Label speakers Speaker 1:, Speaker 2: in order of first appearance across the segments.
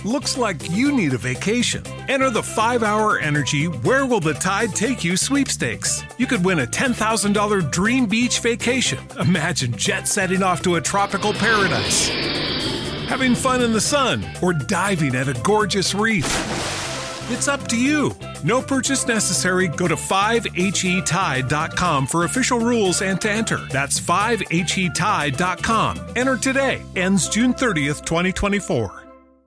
Speaker 1: Looks like you need a vacation. Enter the 5-Hour Energy Where Will the Tide Take You sweepstakes. You could win a $10,000 dream beach vacation. Imagine jet setting off to a tropical paradise, having fun in the sun, or diving at a gorgeous reef. It's up to you. No purchase necessary. Go to 5HETide.com for official rules and to enter. That's 5HETide.com. Enter today. Ends June 30th, 2024.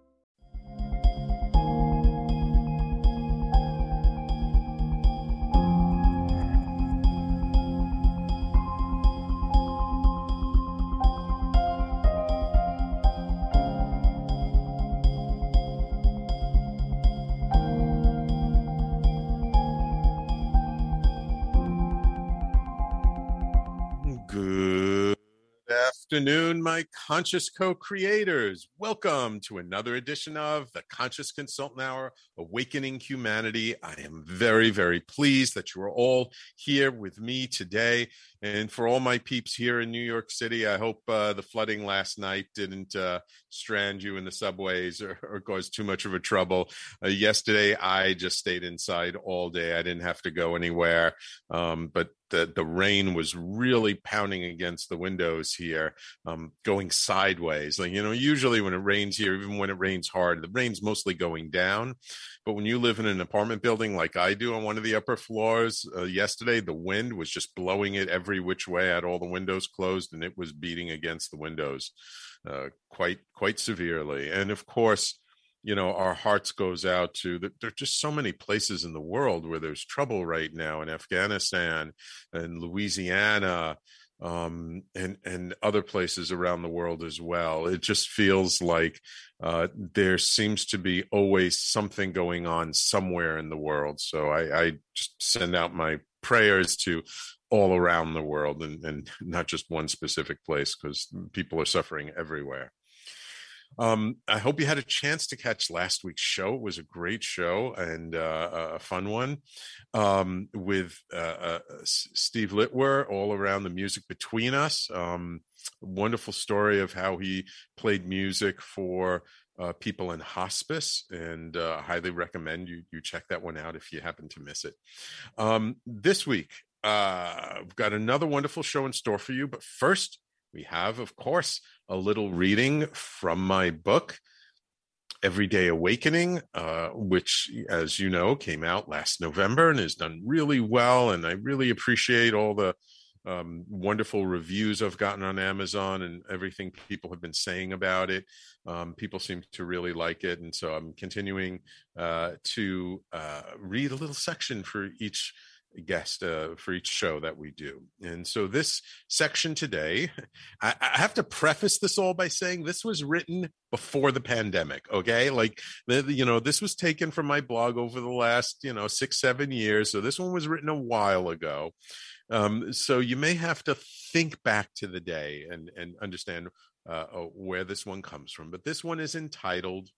Speaker 2: Afternoon, my conscious co-creators. Welcome to another edition of the Conscious Consultant Hour, Awakening Humanity. I am very, very pleased that you are all here with me today. And for all my peeps here in New York City, I hope the flooding last night didn't strand you in the subways or cause too much of a trouble. Yesterday, I just stayed inside all day. I didn't have to go anywhere, but the rain was really pounding against the windows here, going sideways. Like, usually when it rains here, even when it rains hard, the rain's mostly going down. But when you live in an apartment building like I do on one of the upper floors, yesterday, the wind was just blowing it every which way. I had all the windows closed and it was beating against the windows quite severely. And of course, our hearts goes out to there are just so many places in the world where there's trouble right now, in Afghanistan and Louisiana, and other places around the world as well. It just feels like there seems to be always something going on somewhere in the world. So I just send out my prayers to all around the world and not just one specific place, because people are suffering everywhere. I hope you had a chance to catch last week's show. It was a great show and a fun one with Steve Litwer, all around the music between us. Wonderful story of how he played music for people in hospice, and highly recommend you check that one out if you happen to miss it. This week, we've got another wonderful show in store for you, but first, we have, of course, a little reading from my book, Everyday Awakening, which, as you know, came out last November and has done really well. And I really appreciate all the wonderful reviews I've gotten on Amazon and everything people have been saying about it. People seem to really like it. And so I'm continuing to read a little section for each guest for each show that we do. And so this section today, I have to preface this all by saying this was written before the pandemic. Okay. Like, this was taken from my blog over the last, 6-7 years. So this one was written a while ago. So you may have to think back to the day and understand where this one comes from. But this one is entitled,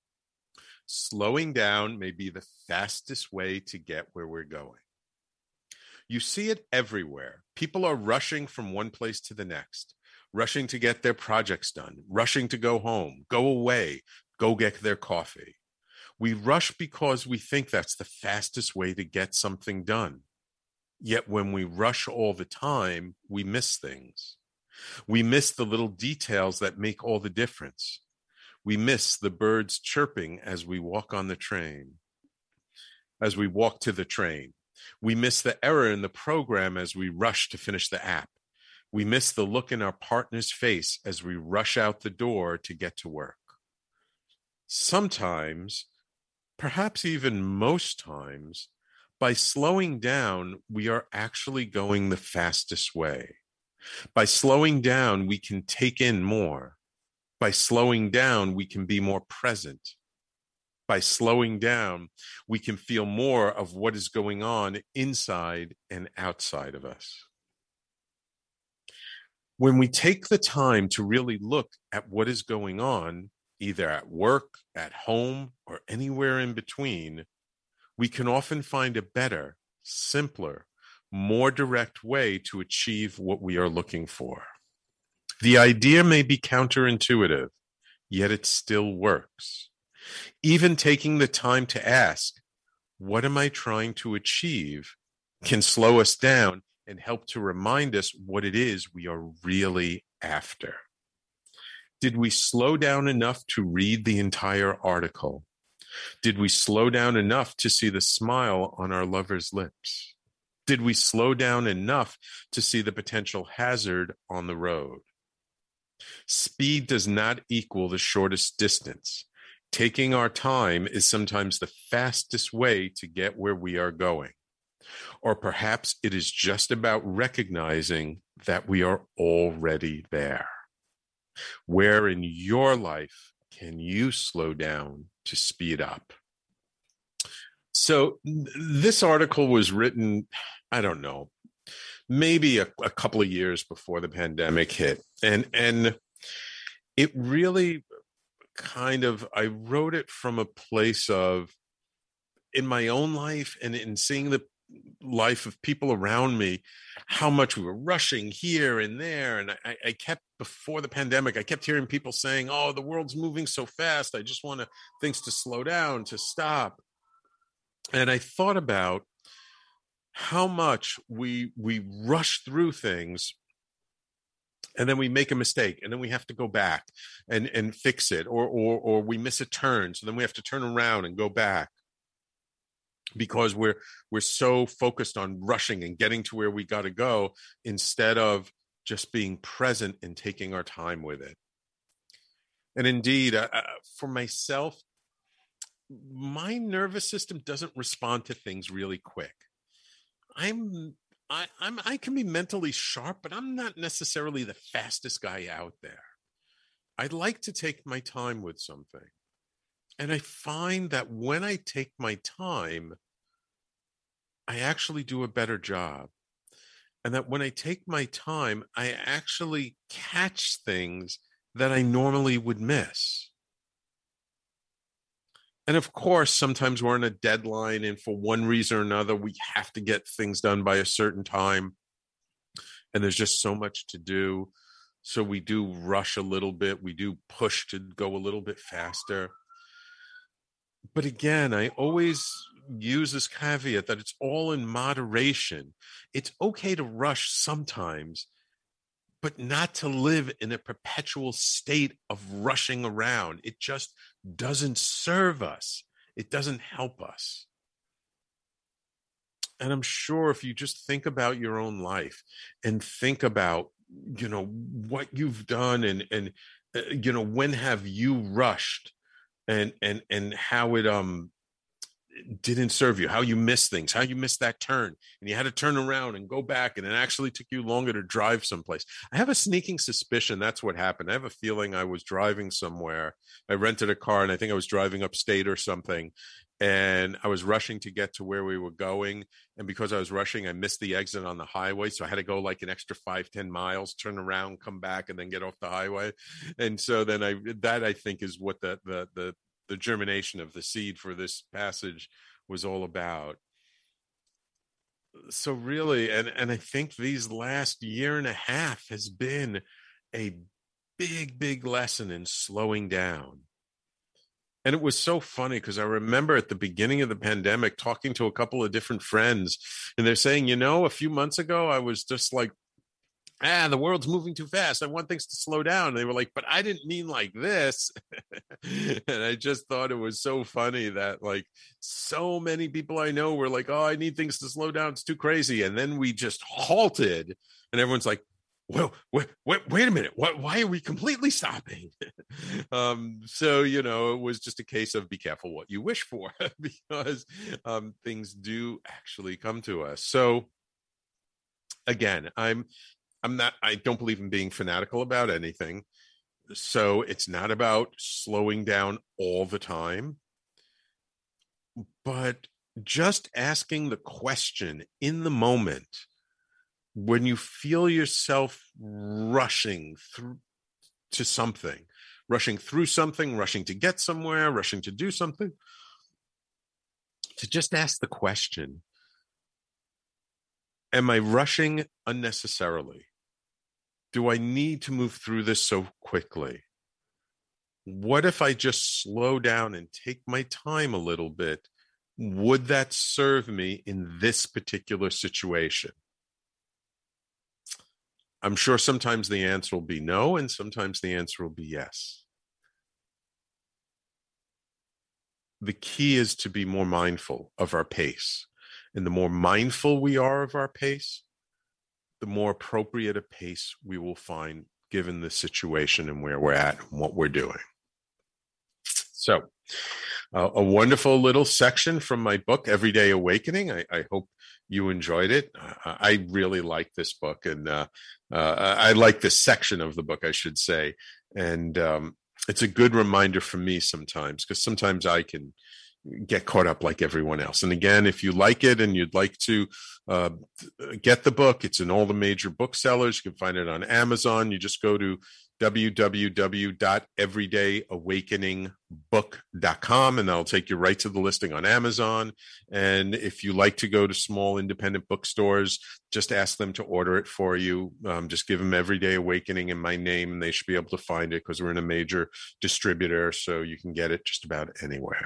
Speaker 2: Slowing Down May Be the Fastest Way to Get Where We're Going. You see it everywhere. People are rushing from one place to the next, rushing to get their projects done, rushing to go home, go away, go get their coffee. We rush because we think that's the fastest way to get something done. Yet when we rush all the time, we miss things. We miss the little details that make all the difference. We miss the birds chirping as we walk on the train, as we walk to the train. We miss the error in the program as we rush to finish the app. We miss the look in our partner's face as we rush out the door to get to work. Sometimes, perhaps even most times, by slowing down, we are actually going the fastest way. By slowing down, we can take in more. By slowing down, we can be more present. By slowing down, we can feel more of what is going on inside and outside of us. When we take the time to really look at what is going on, either at work, at home, or anywhere in between, we can often find a better, simpler, more direct way to achieve what we are looking for. The idea may be counterintuitive, yet it still works. Even taking the time to ask, what am I trying to achieve, can slow us down and help to remind us what it is we are really after. Did we slow down enough to read the entire article? Did we slow down enough to see the smile on our lover's lips? Did we slow down enough to see the potential hazard on the road? Speed does not equal the shortest distance. Taking our time is sometimes the fastest way to get where we are going. Or perhaps it is just about recognizing that we are already there. Where in your life can you slow down to speed up? So this article was written, I don't know, maybe a couple of years before the pandemic hit. And it really kind of, I wrote it from a place of, in my own life and in seeing the life of people around me, how much we were rushing here and there. And I kept, before the pandemic, I kept hearing people saying, oh, the world's moving so fast. I just want things to slow down, to stop. And I thought about how much we rush through things, and then we make a mistake, and then we have to go back and fix it, or we miss a turn, so then we have to turn around and go back, because we're so focused on rushing and getting to where we got to go, instead of just being present and taking our time with it. And indeed, for myself, my nervous system doesn't respond to things really quick. I can be mentally sharp, but I'm not necessarily the fastest guy out there. I like to take my time with something. And I find that when I take my time, I actually do a better job. And that when I take my time, I actually catch things that I normally would miss. And of course, sometimes we're on a deadline, and for one reason or another, we have to get things done by a certain time. And there's just so much to do. So we do rush a little bit. We do push to go a little bit faster. But again, I always use this caveat that it's all in moderation. It's okay to rush sometimes, but not to live in a perpetual state of rushing around. It just doesn't serve us. It doesn't help us. And I'm sure if you just think about your own life and think about, what you've done and when have you rushed and how it didn't serve you, how you missed things, how you missed that turn, and you had to turn around and go back, and it actually took you longer to drive someplace. I have a sneaking suspicion that's what happened. I have a feeling I was driving somewhere. I rented a car, and I think I was driving upstate or something, and I was rushing to get to where we were going. And because I was rushing, I missed the exit on the highway. So I had to go like an extra 5-10 miles, turn around, come back, and then get off the highway. And so then I think is what the germination of the seed for this passage was all about. So really, and I think these last year and a half has been a big lesson in slowing down. And it was so funny because I remember at the beginning of the pandemic talking to a couple of different friends, and they're saying, a few months ago, I was just like, the world's moving too fast. I want things to slow down. And they were like, but I didn't mean like this. And I just thought it was so funny that like so many people I know were like, oh, I need things to slow down. It's too crazy. And then we just halted, and everyone's like, well, wait a minute. Why are we completely stopping? So, it was just a case of be careful what you wish for, because things do actually come to us. So again, I don't believe in being fanatical about anything. So it's not about slowing down all the time, but just asking the question in the moment when you feel yourself rushing through something, rushing to get somewhere, rushing to do something, to just ask the question, am I rushing unnecessarily? Do I need to move through this so quickly? What if I just slow down and take my time a little bit? Would that serve me in this particular situation? I'm sure sometimes the answer will be no, and sometimes the answer will be yes. The key is to be more mindful of our pace. And the more mindful we are of our pace, the more appropriate a pace we will find given the situation and where we're at and what we're doing. So, a wonderful little section from my book, Everyday Awakening. I hope you enjoyed it. I really like this book, and I like this section of the book, I should say. And it's a good reminder for me sometimes, because sometimes I can get caught up like everyone else. And again, if you like it and you'd like to get the book, it's in all the major booksellers. You can find it on Amazon. You just go to www.everydayawakeningbook.com, and that'll take you right to the listing on Amazon. And if you like to go to small independent bookstores, just ask them to order it for you. Just give them Everyday Awakening in my name, and they should be able to find it, because we're in a major distributor, so you can get it just about anywhere.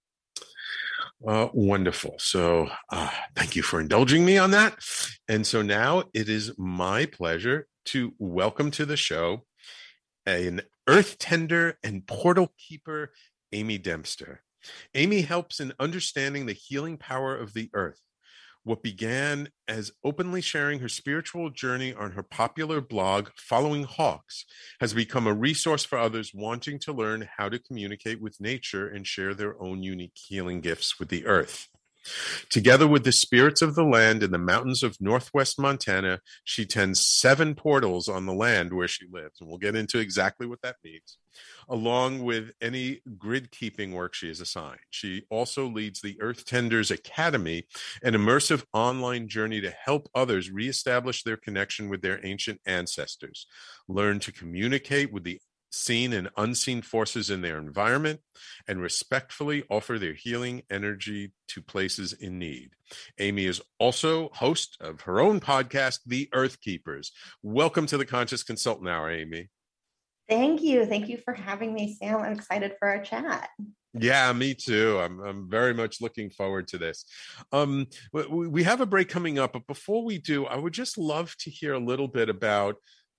Speaker 2: Wonderful. So thank you for indulging me on that. And so now it is my pleasure to welcome to the show an earth tender and portal keeper, Amy Dempster. Amy helps in understanding the healing power of the earth. What began as openly sharing her spiritual journey on her popular blog, Following Hawks, has become a resource for others wanting to learn how to communicate with nature and share their own unique healing gifts with the earth. Together with the spirits of the land in the mountains of northwest Montana, she tends 7 portals on the land where she lives, and we'll get into exactly what that means, along with any grid keeping work she is assigned. She also leads the Earth Tenders Academy, an immersive online journey to help others reestablish their connection with their ancient ancestors, learn to communicate with the seen and unseen forces in their environment, and respectfully offer their healing energy to places in need. Amy is also host of her own podcast, The Earth Keepers. Welcome to the Conscious Consultant Hour, Amy.
Speaker 3: Thank you. Thank you for having me, Sam. I'm excited for our chat.
Speaker 2: Yeah, me too. I'm very much looking forward to this. We have a break coming up, but before we do, I would just love to hear a little bit about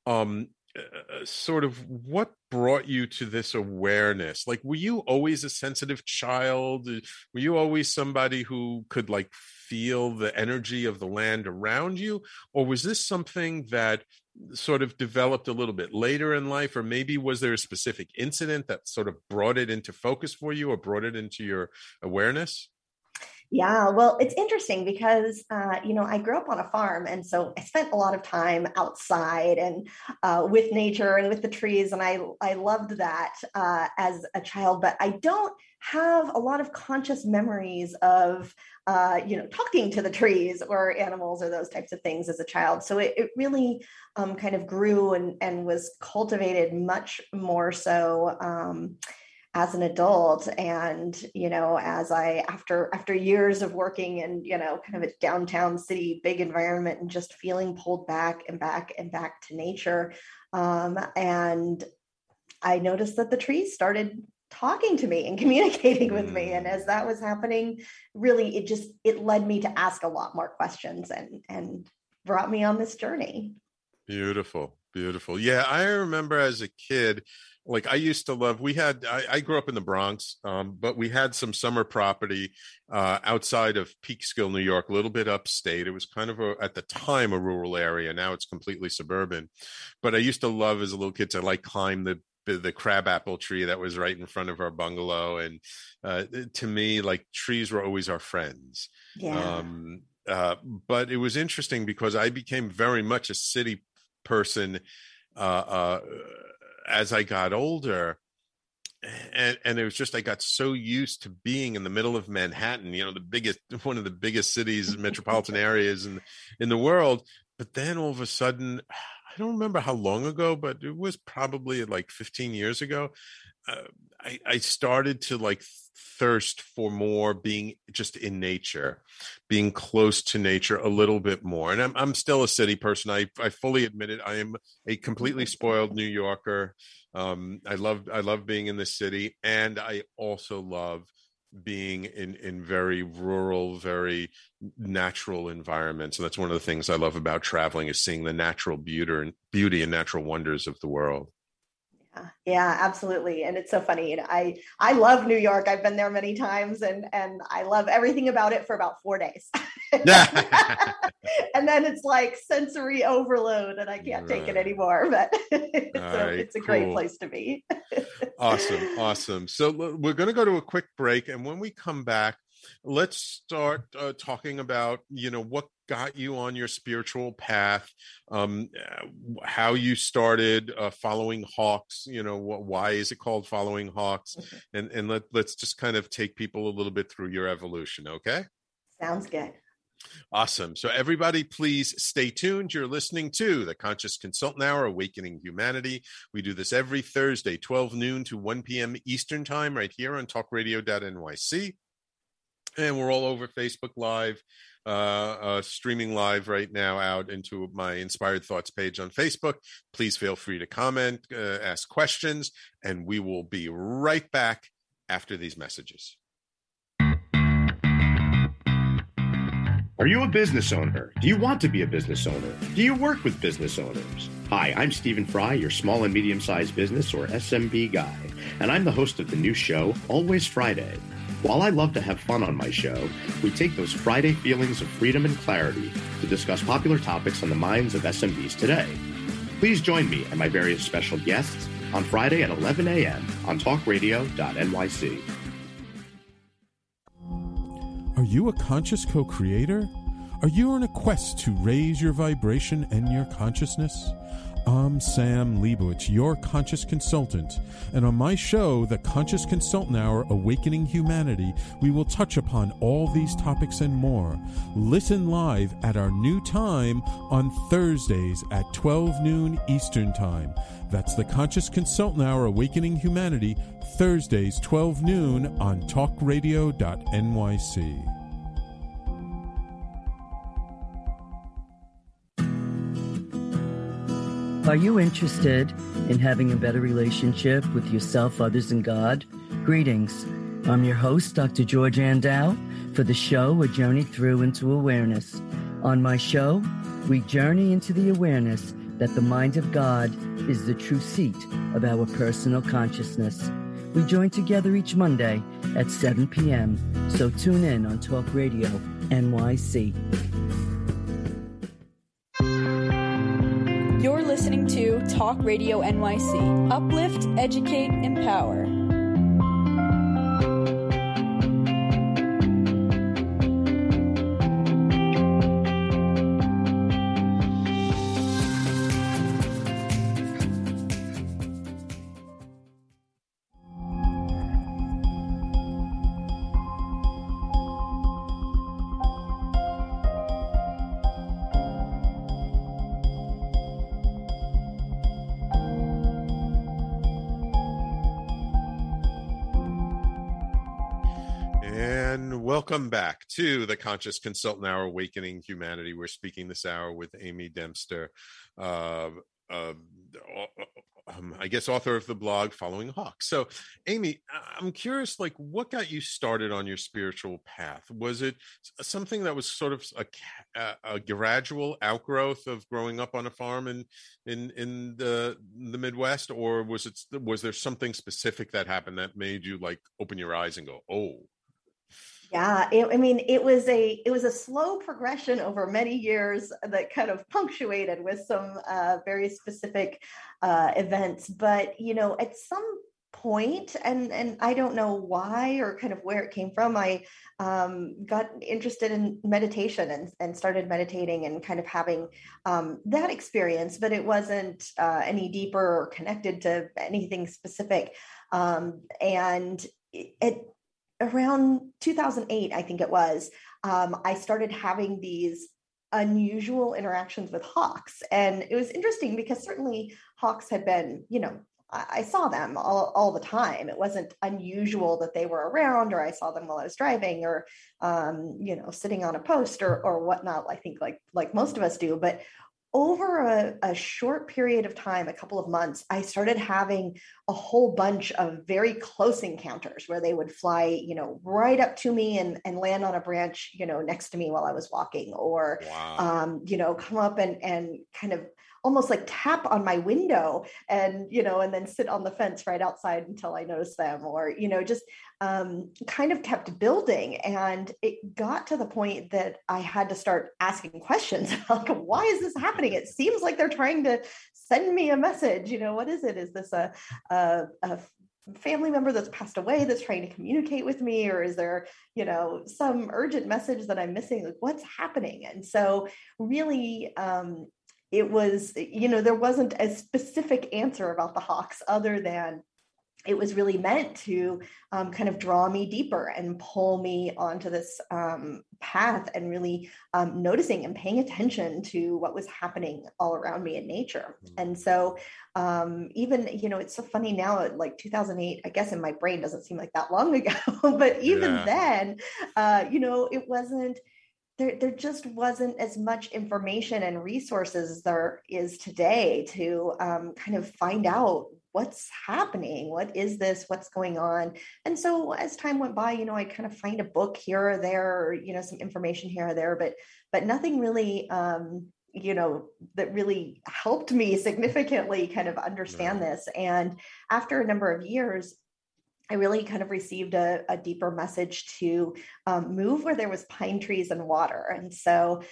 Speaker 2: sort of what brought you to this awareness. Like, were you always a sensitive child? Were you always somebody who could like feel the energy of the land around you? Or was this something that sort of developed a little bit later in life? Or maybe was there a specific incident that sort of brought it into focus for you or brought it into your awareness?
Speaker 3: Yeah, well, it's interesting because, I grew up on a farm. And so I spent a lot of time outside and with nature and with the trees. And I loved that as a child, but I don't have a lot of conscious memories of, talking to the trees or animals or those types of things as a child. So it really kind of grew and was cultivated much more so as an adult. And, as after years of working in, kind of a downtown city, big environment, and just feeling pulled back and back and back to nature. And I noticed that the trees started talking to me and communicating with me. And as that was happening, really, it led me to ask a lot more questions and brought me on this journey.
Speaker 2: Beautiful. Beautiful. Yeah. I remember as a kid, like I used to love, I grew up in the Bronx, but we had some summer property outside of Peekskill, New York, a little bit upstate. It was kind of at the time, a rural area. Now it's completely suburban. But I used to love as a little kid to like climb the crabapple tree that was right in front of our bungalow. And to me, like trees were always our friends.
Speaker 3: Yeah.
Speaker 2: But it was interesting because I became very much a city person as I got older, and it was just, I got so used to being in the middle of Manhattan, one of the biggest cities, metropolitan areas in the world. But then all of a sudden, I don't remember how long ago, but it was probably like 15 years ago. I started to like thirst for more being just in nature, being close to nature a little bit more. And I'm still a city person. I fully admit it. I am a completely spoiled New Yorker. I love being in the city, and I also love being in very rural, very natural environments. And that's one of the things I love about traveling, is seeing the natural beauty and natural wonders of the world.
Speaker 3: Yeah, absolutely. And it's so funny. And I love New York. I've been there many times, and I love everything about it for about 4 days. And then it's like sensory overload and I can't take it anymore, but it's a great place to be.
Speaker 2: Awesome. So we're going to go to a quick break. And when we come back, let's start talking about, what got you on your spiritual path, how you started following Hawks, why is it called Following Hawks? And let's just kind of take people a little bit through your evolution. Okay.
Speaker 3: Sounds good.
Speaker 2: Awesome. So everybody, please stay tuned. You're listening to the Conscious Consultant Hour, Awakening Humanity. We do this every Thursday, 12 noon to 1 p.m. Eastern Time, right here on talkradio.nyc. And we're all over Facebook Live, streaming live right now out into my Inspired Thoughts page on Facebook. Please feel free to comment, ask questions, and we will be right back after these messages.
Speaker 4: Are you a business owner? Do you want to be a business owner? Do you work with business owners? Hi, I'm Stephen Fry, your small and medium-sized business, or SMB guy, and I'm the host of the new show, Always Friday. While I love to have fun on my show, we take those Friday feelings of freedom and clarity to discuss popular topics on the minds of SMBs today. Please join me and my various special guests on Friday at 11 a.m. on talkradio.nyc.
Speaker 5: Are you a conscious co-creator? Are you on a quest to raise your vibration and your consciousness? I'm Sam Leibowitz, your conscious consultant, and on my show, The Conscious Consultant Hour, Awakening Humanity, we will touch upon all these topics and more. Listen live at our new time on Thursdays at 12 noon Eastern Time. That's The Conscious Consultant Hour, Awakening Humanity, Thursdays, 12 noon on talkradio.nyc.
Speaker 6: Are you interested in having a better relationship with yourself, others, and God? Greetings. I'm your host, Dr. George Andow, for the show A Journey Through into Awareness. On my show, we journey into the awareness that the mind of God is the true seat of our personal consciousness. We join together each Monday at 7 p.m., so tune in on Talk Radio NYC.
Speaker 7: You're listening to Talk Radio NYC. Uplift, educate, empower.
Speaker 2: Welcome back to the Conscious Consultant Hour, Awakening Humanity. We're speaking this hour with Amy Dempster, I guess author of the blog Following Hawks. So, Amy, I'm curious, what got you started on your spiritual path? Was it something that was sort of a gradual outgrowth of growing up on a farm in the Midwest, or was there something specific that happened that made you open your eyes and go, oh?
Speaker 3: Yeah, it was a slow progression over many years that kind of punctuated with some very specific events. But, at some point, and I don't know why or kind of where it came from, I got interested in meditation and started meditating and kind of having that experience, but it wasn't any deeper or connected to anything specific. And around 2008, I think it was, I started having these unusual interactions with hawks. And it was interesting because certainly hawks had been, I saw them all the time. It wasn't unusual that they were around, or I saw them while I was driving, or sitting on a post or whatnot. I think like most of us do. But over a short period of time, a couple of months, I started having a whole bunch of very close encounters where they would fly, right up to me and land on a branch, next to me while I was walking, or,
Speaker 2: Wow.
Speaker 3: come up and kind of almost like tap on my window and then sit on the fence right outside until I noticed them, or, just kind of kept building. And it got to the point that I had to start asking questions like, why is this happening? It seems like they're trying to send me a message. What is it? Is this a family member that's passed away that's trying to communicate with me, or is there some urgent message that I'm missing? Like, what's happening? And so really it was, there wasn't a specific answer about the hawks, other than it was really meant to kind of draw me deeper and pull me onto this path, and really noticing and paying attention to what was happening all around me in nature. And so even, it's so funny now, like 2008, I guess in my brain doesn't seem like that long ago, but even then, it wasn't, there just wasn't as much information and resources as there is today to kind of find out what's happening, what is this, what's going on. And so as time went by, I kind of find a book here or there, or, some information here or there, but nothing really, that really helped me significantly kind of understand this. And after a number of years, I really kind of received a deeper message to move where there was pine trees and water. And so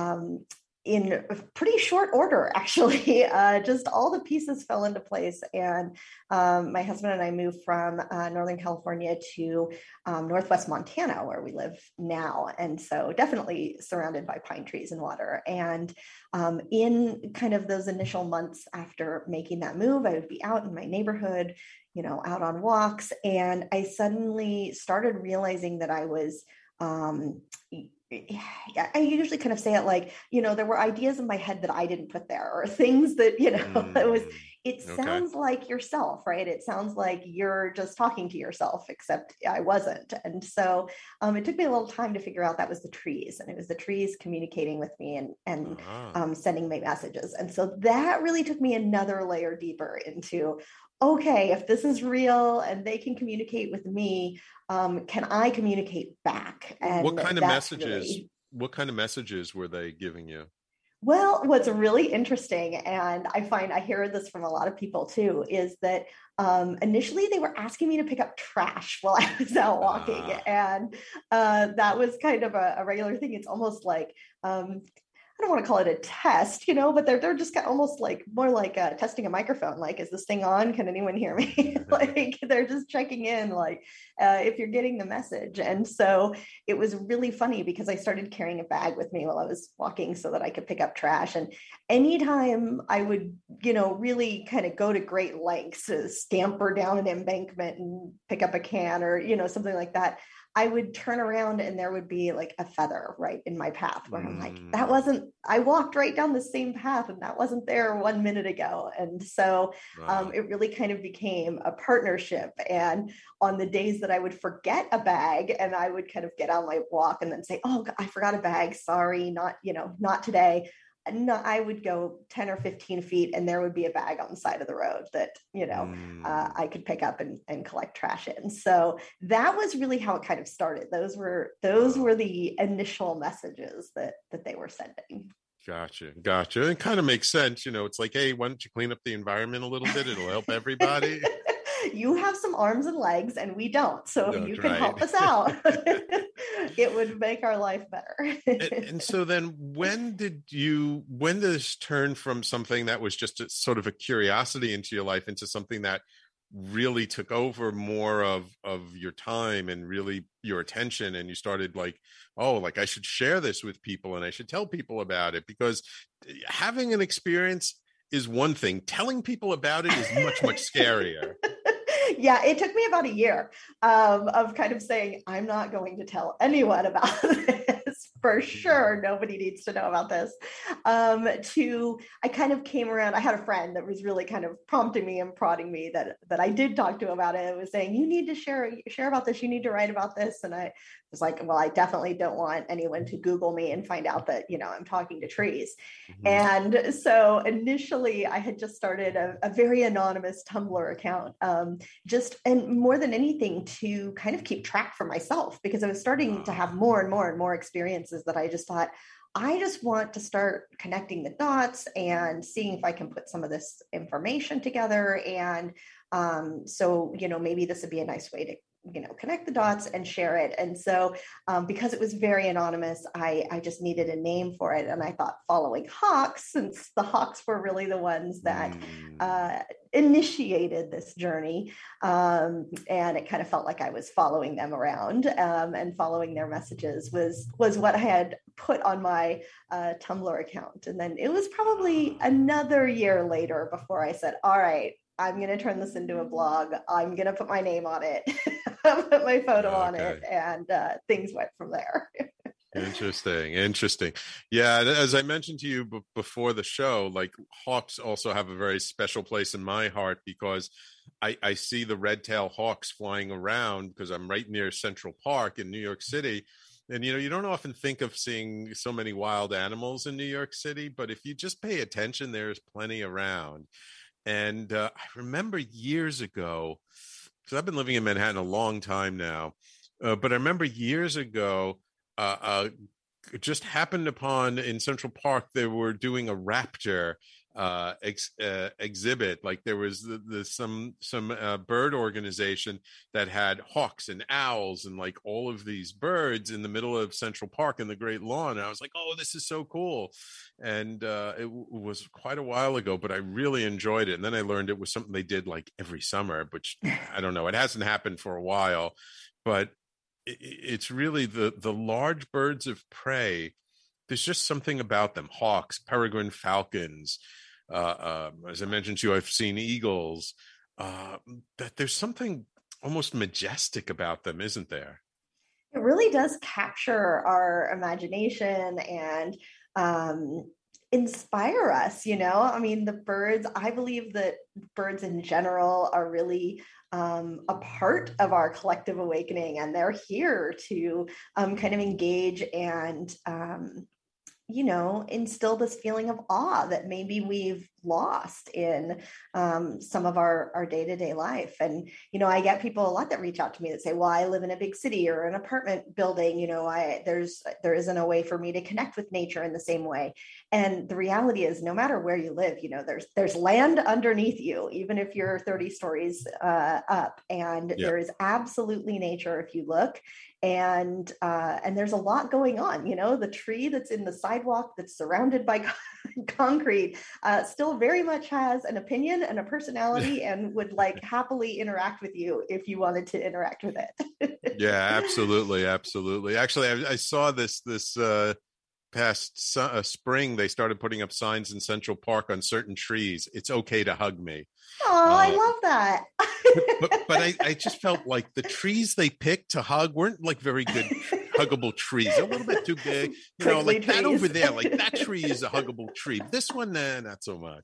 Speaker 3: in a pretty short order, actually, just all the pieces fell into place. And my husband and I moved from Northern California to Northwest Montana, where we live now. And so definitely surrounded by pine trees and water. And in kind of those initial months after making that move, I would be out in my neighborhood, out on walks. And I suddenly started realizing that I was, I usually kind of say it like, there were ideas in my head that I didn't put there, or things that, it sounds like yourself, right? It sounds like you're just talking to yourself, except I wasn't. And so it took me a little time to figure out that was the trees, and it was the trees communicating with me and sending me messages. And so that really took me another layer deeper into, okay, if this is real and they can communicate with me, can I communicate back? And
Speaker 2: what kind of messages were they giving you?
Speaker 3: Well, what's really interesting, and I hear this from a lot of people too, is that initially they were asking me to pick up trash while I was out walking. And that was kind of a regular thing. It's almost like, I don't want to call it a test, but they're just almost like more like testing a microphone. Like, is this thing on? Can anyone hear me? Like, they're just checking in, like, if you're getting the message. And so it was really funny because I started carrying a bag with me while I was walking so that I could pick up trash. And anytime I would, really kind of go to great lengths to scamper down an embankment and pick up a can or, something like that, I would turn around and there would be like a feather right in my path where I'm like, I walked right down the same path and that wasn't there 1 minute ago. And so it really kind of became a partnership. And on the days that I would forget a bag and I would kind of get on my walk and then say, oh, I forgot a bag. Sorry, not today. No, I would go 10 or 15 feet and there would be a bag on the side of the road that, I could pick up and collect trash in. So that was really how it kind of started. Those were the initial messages that they were sending.
Speaker 2: Gotcha. It kind of makes sense. It's like, hey, why don't you clean up the environment a little bit? It'll help everybody.
Speaker 3: You have some arms and legs and we don't. So if you can help us out, it would make our life better.
Speaker 2: and so then when did this turn from something that was just sort of a curiosity into your life into something that really took over more of your time and really your attention, and you started like, oh, like I should share this with people and I should tell people about it? Because having an experience is one thing. Telling people about it is much, much scarier.
Speaker 3: Yeah, it took me about a year of kind of saying, I'm not going to tell anyone about this. For sure, nobody needs to know about this. I kind of came around. I had a friend that was really kind of prompting me and prodding me that I did talk to about it. It was saying, you need to share about this. You need to write about this. And I was like, well, I definitely don't want anyone to Google me and find out that, I'm talking to trees. Mm-hmm. And so initially I had just started a very anonymous Tumblr account, and more than anything to kind of keep track for myself, because I was starting to have more and more and more experiences that I just thought, I just want to start connecting the dots and seeing if I can put some of this information together. And so, maybe this would be a nice way to connect the dots and share it. And so because it was very anonymous, I just needed a name for it. And I thought Following Hawks, since the Hawks were really the ones that initiated this journey. And it kind of felt like I was following them around, and following their messages was what I had put on my Tumblr account. And then it was probably another year later before I said, all right, I'm going to turn this into a blog. I'm going to put my name on it, put my photo on it, and things went from there.
Speaker 2: Interesting. Yeah, as I mentioned to you before the show, like hawks also have a very special place in my heart, because I see the red-tailed hawks flying around because I'm right near Central Park in New York City. And, you don't often think of seeing so many wild animals in New York City, but if you just pay attention, there's plenty around. And I remember years ago, because I've been living in Manhattan a long time now, but I remember years ago, just happened upon in Central Park, they were doing a raptor exhibit. Like there was some bird organization that had hawks and owls and like all of these birds in the middle of Central Park in the Great Lawn. And I was like, oh, this is so cool. And it was quite a while ago, but I really enjoyed it. And then I learned it was something they did like every summer, which I don't know. It hasn't happened for a while, but it's really the large birds of prey. There's just something about them. Hawks, peregrine falcons. As I mentioned to you, I've seen eagles. That there's something almost majestic about them, isn't there?
Speaker 3: It really does capture our imagination and inspire us. I mean, the birds, I believe that birds in general are really a part of our collective awakening, and they're here to kind of engage and instill this feeling of awe that maybe we've lost in some of our day-to-day life. And, I get people a lot that reach out to me that say, well, I live in a big city or an apartment building, there isn't a way for me to connect with nature in the same way. And the reality is, no matter where you live, there's land underneath you, even if you're 30 stories up, and there is absolutely nature if you look. And there's a lot going on. The tree that's in the sidewalk that's surrounded by concrete still very much has an opinion and a personality and would happily interact with you if you wanted to interact with it.
Speaker 2: Yeah, absolutely. Actually, I saw this past spring. They started putting up signs in Central Park on certain trees. It's okay to hug me.
Speaker 3: Oh, I love that.
Speaker 2: but I just felt like the trees they picked to hug weren't like very good huggable trees. They're a little bit too big. Like trees. That over there, like that tree is a huggable tree. This one, not so much.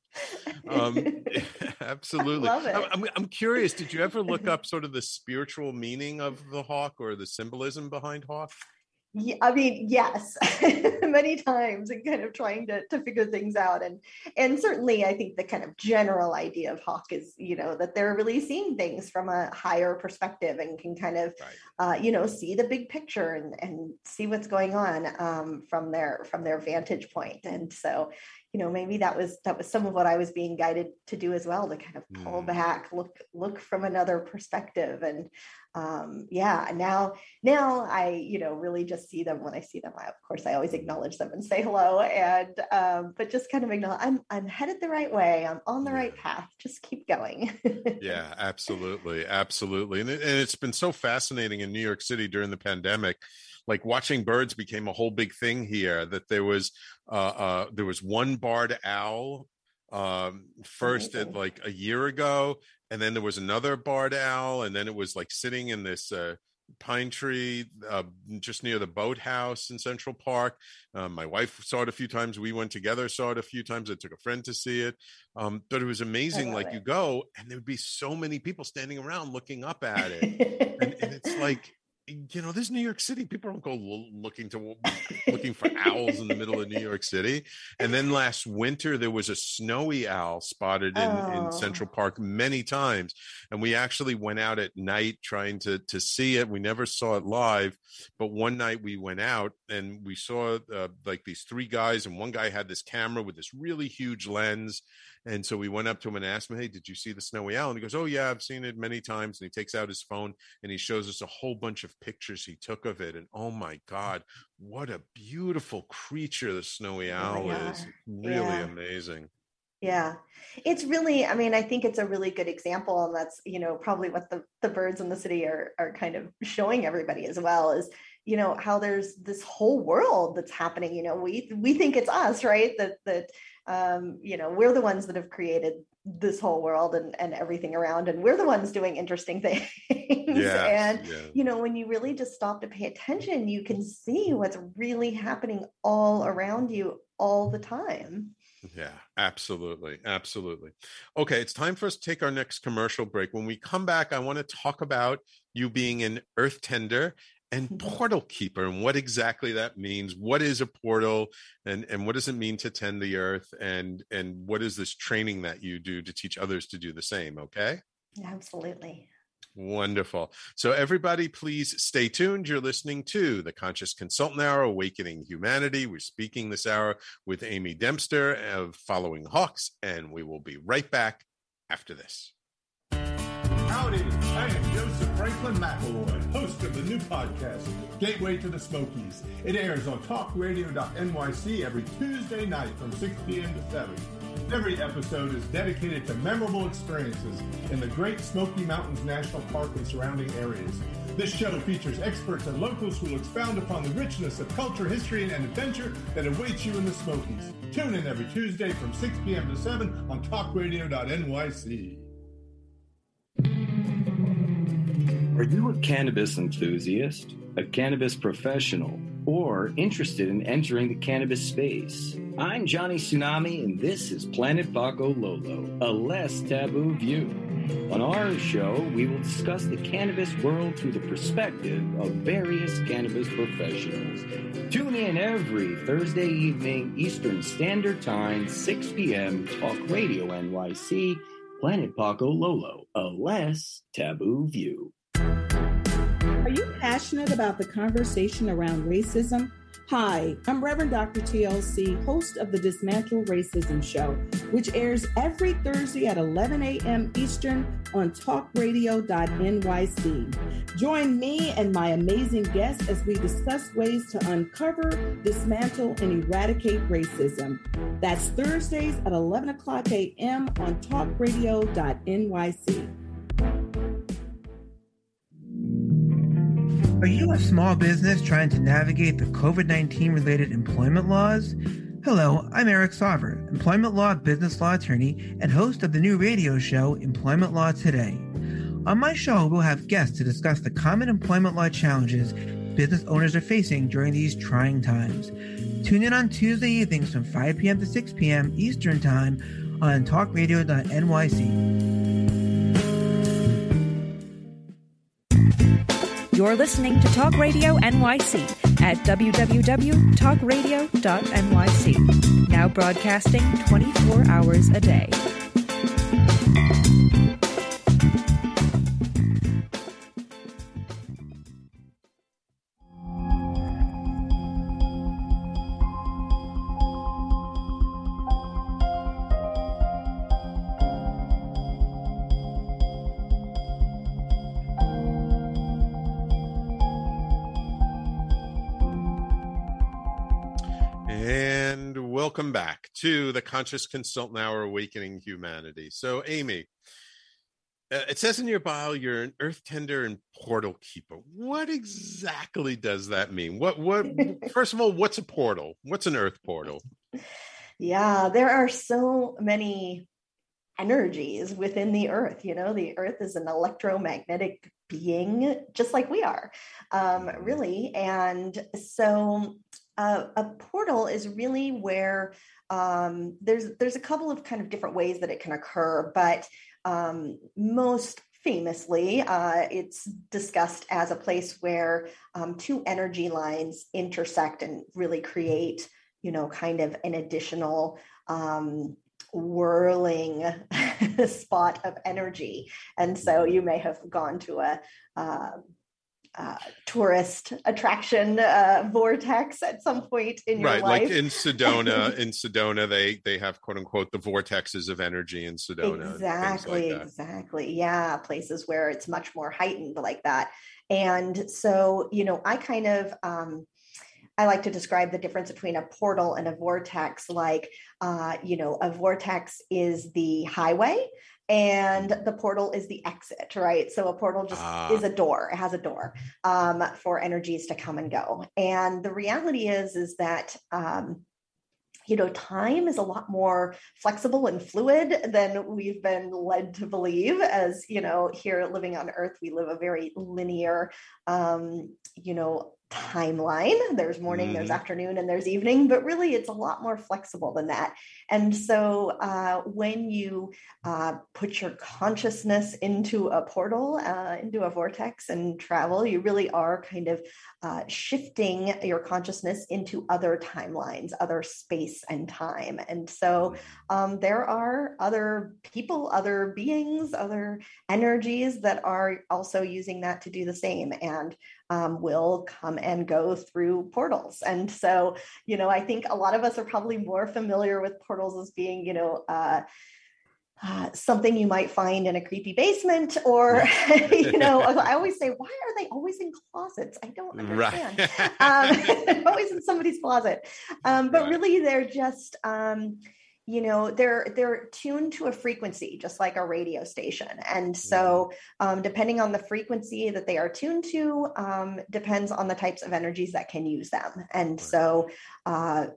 Speaker 2: Absolutely.
Speaker 3: Love it.
Speaker 2: I'm curious, did you ever look up sort of the spiritual meaning of the hawk or the symbolism behind hawk?
Speaker 3: Yeah, I mean, yes, many times, and kind of trying to figure things out. And certainly I think the kind of general idea of hawk is, that they're really seeing things from a higher perspective and can kind of, see the big picture and see what's going on from their vantage point. And so, maybe that was some of what I was being guided to do as well, to kind of pull back, look from another perspective. And now I, really just see them when I see them. Of course, I always acknowledge them and say hello, and but just kind of acknowledge I'm headed the right way. I'm on the right path. Just keep going.
Speaker 2: Yeah, absolutely. And it's been so fascinating in New York City during the pandemic. Like watching birds became a whole big thing here, that there was one barred owl first at like a year ago, and then there was another barred owl, and then it was like sitting in this pine tree just near the boathouse in Central Park. My wife saw it a few times. We went together, saw it a few times. I took a friend to see it. But it was amazing. Like you go and there would be so many people standing around looking up at it. and it's like, you know, this is New York City. People don't go looking for owls in the middle of New York City. And then last winter, there was a snowy owl spotted in Central Park many times. And we actually went out at night trying to see it. We never saw it live. But one night we went out and we saw like these three guys. And one guy had this camera with this really huge lens. And so we went up to him and asked him, hey, did you see the snowy owl? And he goes, oh, yeah, I've seen it many times. And he takes out his phone and he shows us a whole bunch of pictures he took of it. And oh, my God, what a beautiful creature the snowy owl is. Really amazing.
Speaker 3: Yeah, it's really, I mean, I think it's a really good example. And that's, you know, probably what the birds in the city are kind of showing everybody as well is, you know, how there's this whole world that's happening. You know, we think it's us, right? That you know, we're the ones that have created this whole world and everything around, and we're the ones doing interesting things. You know, when you really just stop to pay attention, you can see what's really happening all around you all the time.
Speaker 2: Yeah, absolutely. Absolutely. Okay, it's time for us to take our next commercial break. When we come back, I want to talk about you being an earth tender and portal keeper and what exactly that means. What is a portal and what does it mean to tend the earth? And what is this training that you do to teach others to do the same? Okay.
Speaker 3: Absolutely.
Speaker 2: Wonderful. So everybody, please stay tuned. You're listening to the Conscious Consultant Hour, Awakening Humanity. We're speaking this hour with Amy Dempster of Following Hawks, and we will be right back after this.
Speaker 5: Howdy, I am Joseph Franklin McElroy, host of the new podcast, Gateway to the Smokies. It airs on talkradio.nyc every Tuesday night from 6 p.m. to 7. Every episode is dedicated to memorable experiences in the Great Smoky Mountains National Park and surrounding areas. This show features experts and locals who will expound upon the richness of culture, history, and adventure that awaits you in the Smokies. Tune in every Tuesday from 6 p.m. to 7 on talkradio.nyc.
Speaker 8: Are you a cannabis enthusiast, a cannabis professional, or interested in entering the cannabis space? I'm Johnny Tsunami, and this is Planet Paco Lolo, a less taboo view. On our show, we will discuss the cannabis world through the perspective of various cannabis professionals. Tune in every Thursday evening, Eastern Standard Time, 6 p.m., Talk Radio NYC, Planet Paco Lolo, a less taboo view.
Speaker 9: Are you passionate about the conversation around racism? Hi, I'm Reverend Dr. TLC, host of the Dismantle Racism Show, which airs every Thursday at 11 a.m. Eastern on talkradio.nyc. Join me and my amazing guests as we discuss ways to uncover, dismantle, and eradicate racism. That's Thursdays at 11 o'clock a.m. on talkradio.nyc.
Speaker 10: Are you a small business trying to navigate the COVID-19 related employment laws? Hello, I'm Eric Sauver, employment law, business law attorney, and host of the new radio show, Employment Law Today. On my show, we'll have guests to discuss the common employment law challenges business owners are facing during these trying times. Tune in on Tuesday evenings from 5 p.m. to 6 p.m. Eastern Time on talkradio.nyc.
Speaker 11: You're listening to Talk Radio NYC at www.talkradio.nyc. Now broadcasting 24 hours a day.
Speaker 2: Welcome back to the Conscious Consultant Hour, Awakening Humanity. So, Amy, it says in your bio you're an earth tender and portal keeper. What exactly does that mean? What? First of all, what's a portal? What's an earth portal?
Speaker 3: Yeah, there are so many energies within the earth. The earth is an electromagnetic being, just like we are, really. And so a portal is really where there's a couple of kind of different ways that it can occur, but most famously, it's discussed as a place where two energy lines intersect and really create, kind of an additional whirling spot of energy. And so you may have gone to a tourist attraction vortex at some point in your life.
Speaker 2: Right, like in Sedona, they have, quote unquote, the vortexes of energy in Sedona.
Speaker 3: Exactly. Yeah, places where it's much more heightened like that. And so, I kind of, I like to describe the difference between a portal and a vortex, like, a vortex is the highway and the portal is the exit, right? So a portal just is a door. It has a door for energies to come and go. And the reality is that, time is a lot more flexible and fluid than we've been led to believe. As, here living on Earth, we live a very linear, timeline. There's morning, there's afternoon, and there's evening, but really it's a lot more flexible than that. And so when you put your consciousness into a portal, into a vortex and travel, you really are kind of shifting your consciousness into other timelines, other space and time. And so there are other people, other beings, other energies that are also using that to do the same, and will come and go through portals. And so, I think a lot of us are probably more familiar with portals as being, something you might find in a creepy basement, or, I always say, why are they always in closets? I don't understand. Right. Always in somebody's closet. But really they're just, they're tuned to a frequency, just like a radio station. And so depending on the frequency that they are tuned to, depends on the types of energies that can use them. And so, and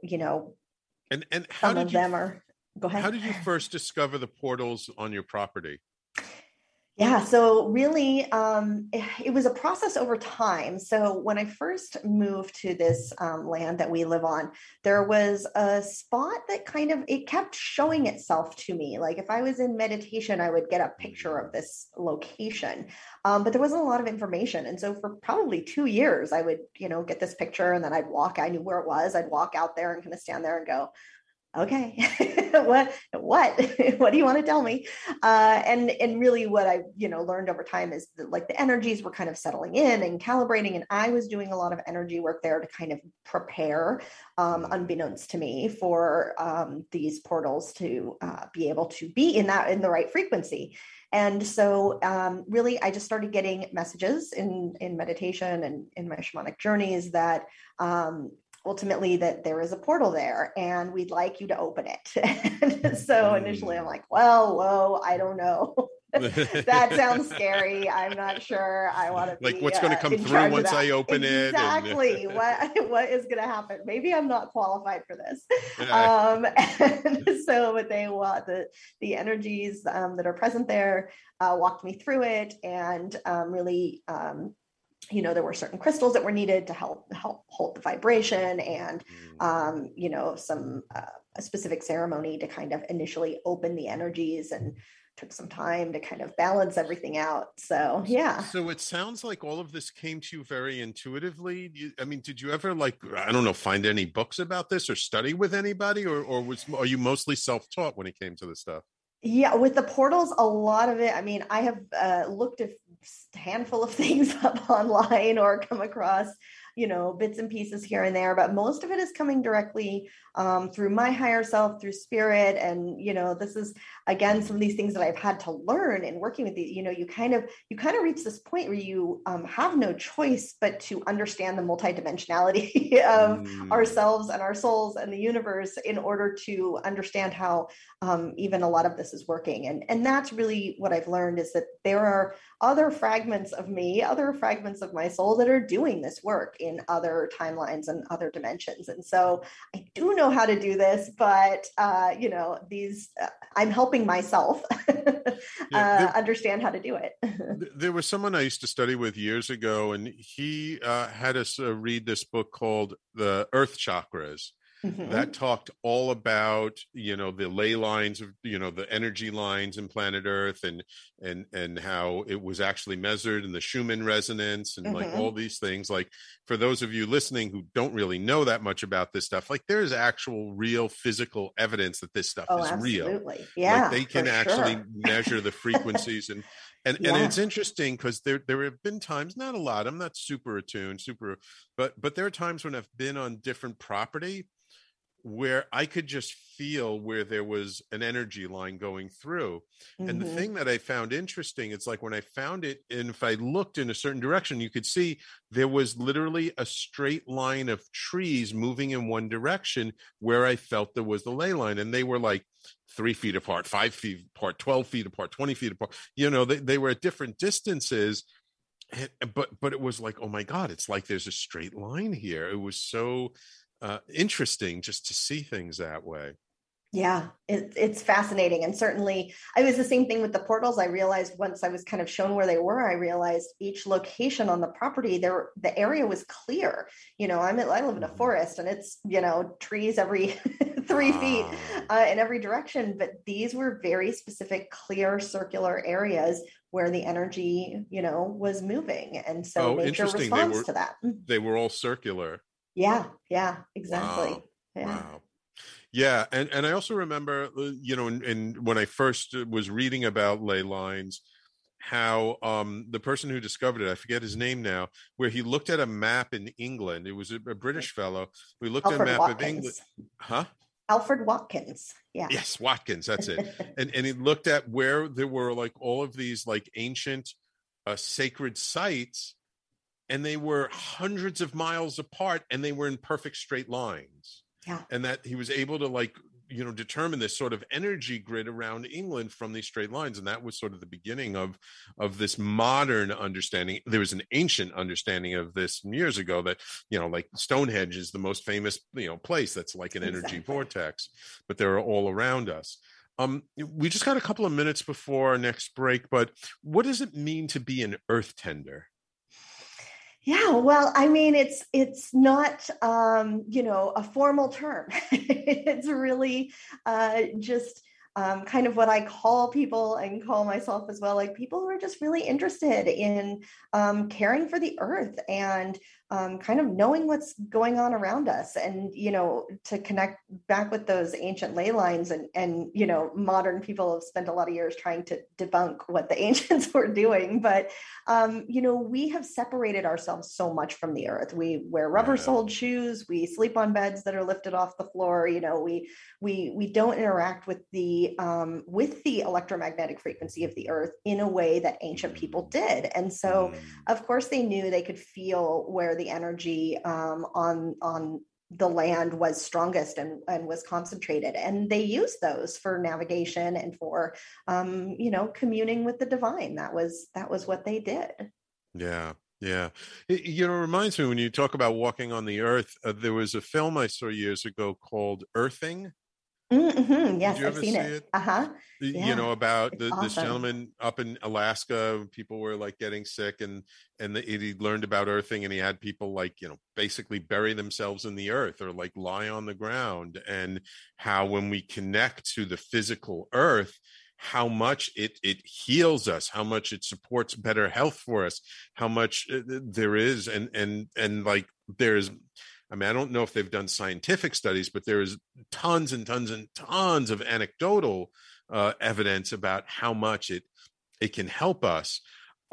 Speaker 2: how
Speaker 3: some of them are, go ahead.
Speaker 2: How did you first discover the portals on your property?
Speaker 3: Yeah, so really, it was a process over time. So when I first moved to this land that we live on, there was a spot that it kept showing itself to me. Like if I was in meditation, I would get a picture of this location, but there wasn't a lot of information. And so for probably 2 years, I would, get this picture, and then I knew where it was. I'd walk out there and kind of stand there and go, okay, what do you want to tell me? And really what I, learned over time is that like the energies were kind of settling in and calibrating. And I was doing a lot of energy work there to kind of prepare, unbeknownst to me, for these portals to be able to be in the right frequency. And so really, I just started getting messages in meditation and in my shamanic journeys that ultimately that there is a portal there and we'd like you to open it. And so initially I'm like, whoa, I don't know. That sounds scary. I'm not sure I want to be
Speaker 2: like what's going to come through once I open it.
Speaker 3: Exactly. What is going to happen? Maybe I'm not qualified for this. And so but they want the energies that are present there walked me through it, and really there were certain crystals that were needed to help hold the vibration, and some a specific ceremony to kind of initially open the energies, and took some time to kind of balance everything out. So, yeah.
Speaker 2: So it sounds like all of this came to you very intuitively. Did you ever find any books about this or study with anybody, or are you mostly self-taught when it came to this stuff?
Speaker 3: Yeah, with the portals, a lot of it, I have looked at a handful of things up online or come across, bits and pieces here and there, but most of it is coming directly through my higher self, through spirit. And, this is, again, some of these things that I've had to learn in working with you kind of reach this point where you have no choice but to understand the multidimensionality of ourselves and our souls and the universe in order to understand how even a lot of this is working. And that's really what I've learned, is that there are other fragments of me, other fragments of my soul that are doing this work. in other timelines and other dimensions. And so I do know how to do this, but I'm helping myself understand how to do it.
Speaker 2: There was someone I used to study with years ago, and he had us read this book called The Earth Chakras. Mm-hmm. That talked all about, the ley lines of, the energy lines in planet Earth and how it was actually measured in the Schumann resonance and like all these things. Like, for those of you listening who don't really know that much about this stuff, like there's actual real physical evidence that this stuff is real.
Speaker 3: Yeah,
Speaker 2: like they can actually measure the frequencies and it's interesting because there have been times, not a lot, I'm not super attuned, but there are times when I've been on different property where I could just feel where there was an energy line going through. And the thing that I found interesting, it's like when I found it, and if I looked in a certain direction, you could see there was literally a straight line of trees moving in one direction where I felt there was the ley line. And they were like 3 feet apart, 5 feet apart, 12 feet apart, 20 feet apart. They were at different distances. But it was like, oh my God, it's like there's a straight line here. It was so interesting just to see things that way.
Speaker 3: Yeah, it's fascinating. And certainly I was the same thing with the portals. I realized once I was kind of shown where they were, I realized each location on the property the area was clear. I live in a forest and it's, trees every 3 feet in every direction. But these were very specific, clear, circular areas where the energy, was moving. And so nature responds to that.
Speaker 2: They were all circular.
Speaker 3: Yeah, exactly.
Speaker 2: Wow. Yeah. Wow. Yeah. And I also remember, and when I first was reading about ley lines, how the person who discovered it, I forget his name now, where he looked at a map in England. It was a British fellow. We looked at a map of England. Huh?
Speaker 3: Alfred Watkins. Yeah.
Speaker 2: Yes, Watkins. That's it. and he looked at where there were like all of these like ancient sacred sites, and they were hundreds of miles apart, and they were in perfect straight lines.
Speaker 3: Yeah.
Speaker 2: And that he was able to determine this sort of energy grid around England from these straight lines. And that was sort of the beginning of this modern understanding. There was an ancient understanding of this years ago that, like Stonehenge is the most famous, place that's like an energy vortex, but they're all around us. We just got a couple of minutes before our next break, but what does it mean to be an earth tender?
Speaker 3: Yeah, well, I mean, it's not, a formal term. It's really just kind of what I call people and call myself as well, like people who are just really interested in caring for the earth and kind of knowing what's going on around us, and, to connect back with those ancient ley lines and, modern people have spent a lot of years trying to debunk what the ancients were doing. But, we have separated ourselves so much from the earth. We wear rubber-soled shoes. We sleep on beds that are lifted off the floor. We don't interact with the electromagnetic frequency of the earth in a way that ancient people did. And so, of course, they knew they could feel where the energy on the land was strongest and was concentrated, and they used those for navigation and for communing with the divine. That was what they did.
Speaker 2: Yeah. It reminds me, when you talk about walking on the earth, there was a film I saw years ago called Earthing.
Speaker 3: Yes, I've seen it.
Speaker 2: About this gentleman up in Alaska. People were like getting sick, and he learned about earthing, and he had people basically bury themselves in the earth or like lie on the ground, and how when we connect to the physical earth, how much it heals us, how much it supports better health for us, how much there is, and like there's. I mean, I don't know if they've done scientific studies, but there's tons and tons and tons of anecdotal evidence about how much it can help us.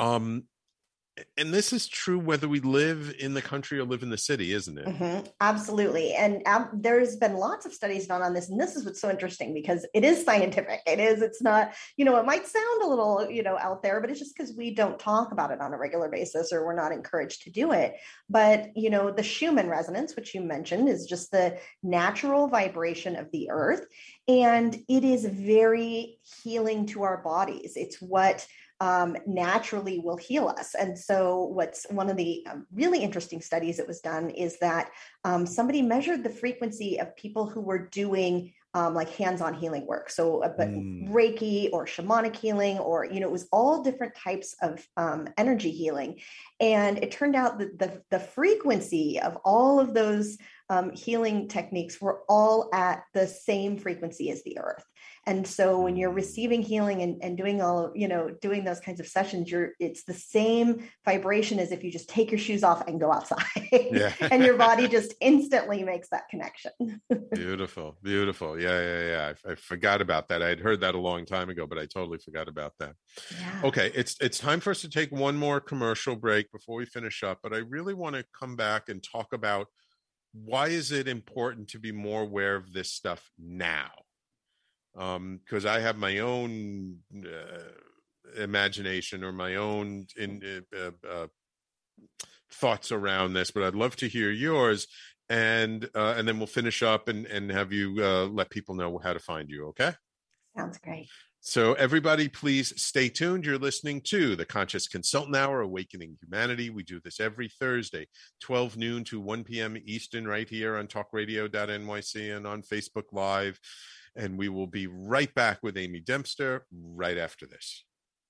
Speaker 2: And this is true whether we live in the country or live in the city, isn't it?
Speaker 3: Absolutely. And there's been lots of studies done on this. And this is what's so interesting, because it is scientific. It's not, it might sound a little, out there, but it's just because we don't talk about it on a regular basis, or we're not encouraged to do it. But, the Schumann resonance, which you mentioned, is just the natural vibration of the earth. And it is very healing to our bodies. It's what naturally will heal us. And so what's one of the really interesting studies that was done is that somebody measured the frequency of people who were doing like hands-on healing work. So Reiki or shamanic healing, or, it was all different types of energy healing. And it turned out that the frequency of all of those healing techniques were all at the same frequency as the earth. And so when you're receiving healing and doing doing those kinds of sessions, it's the same vibration as if you just take your shoes off and go outside. Yeah. And your body just instantly makes that connection.
Speaker 2: Beautiful. Yeah. I forgot about that. I had heard that a long time ago, but I totally forgot about that. Yeah. Okay. It's time for us to take one more commercial break before we finish up, but I really want to come back and talk about why is it important to be more aware of this stuff now? Because I have my own imagination or my own thoughts around this, but I'd love to hear yours, and then we'll finish up and have you let people know how to find you. Okay?
Speaker 3: Sounds great.
Speaker 2: So everybody, please stay tuned. You're listening to the Conscious Consultant Hour, Awakening Humanity. We do this every Thursday, 12 noon to 1 p.m. Eastern, right here on talkradio.nyc and on Facebook Live. And we will be right back with Amy Dempster right after this.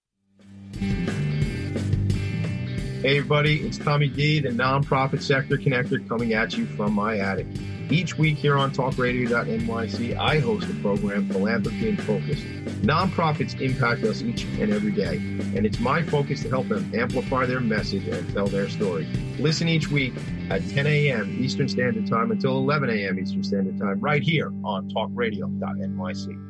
Speaker 12: Hey, everybody, it's Tommy D, the Nonprofit Sector Connector, coming at you from my attic. Each week here on talkradio.nyc, I host the program Philanthropy in Focus. Nonprofits impact us each and every day, and it's my focus to help them amplify their message and tell their story. Listen each week at 10 a.m. Eastern Standard Time until 11 a.m. Eastern Standard Time, right here on talkradio.nyc.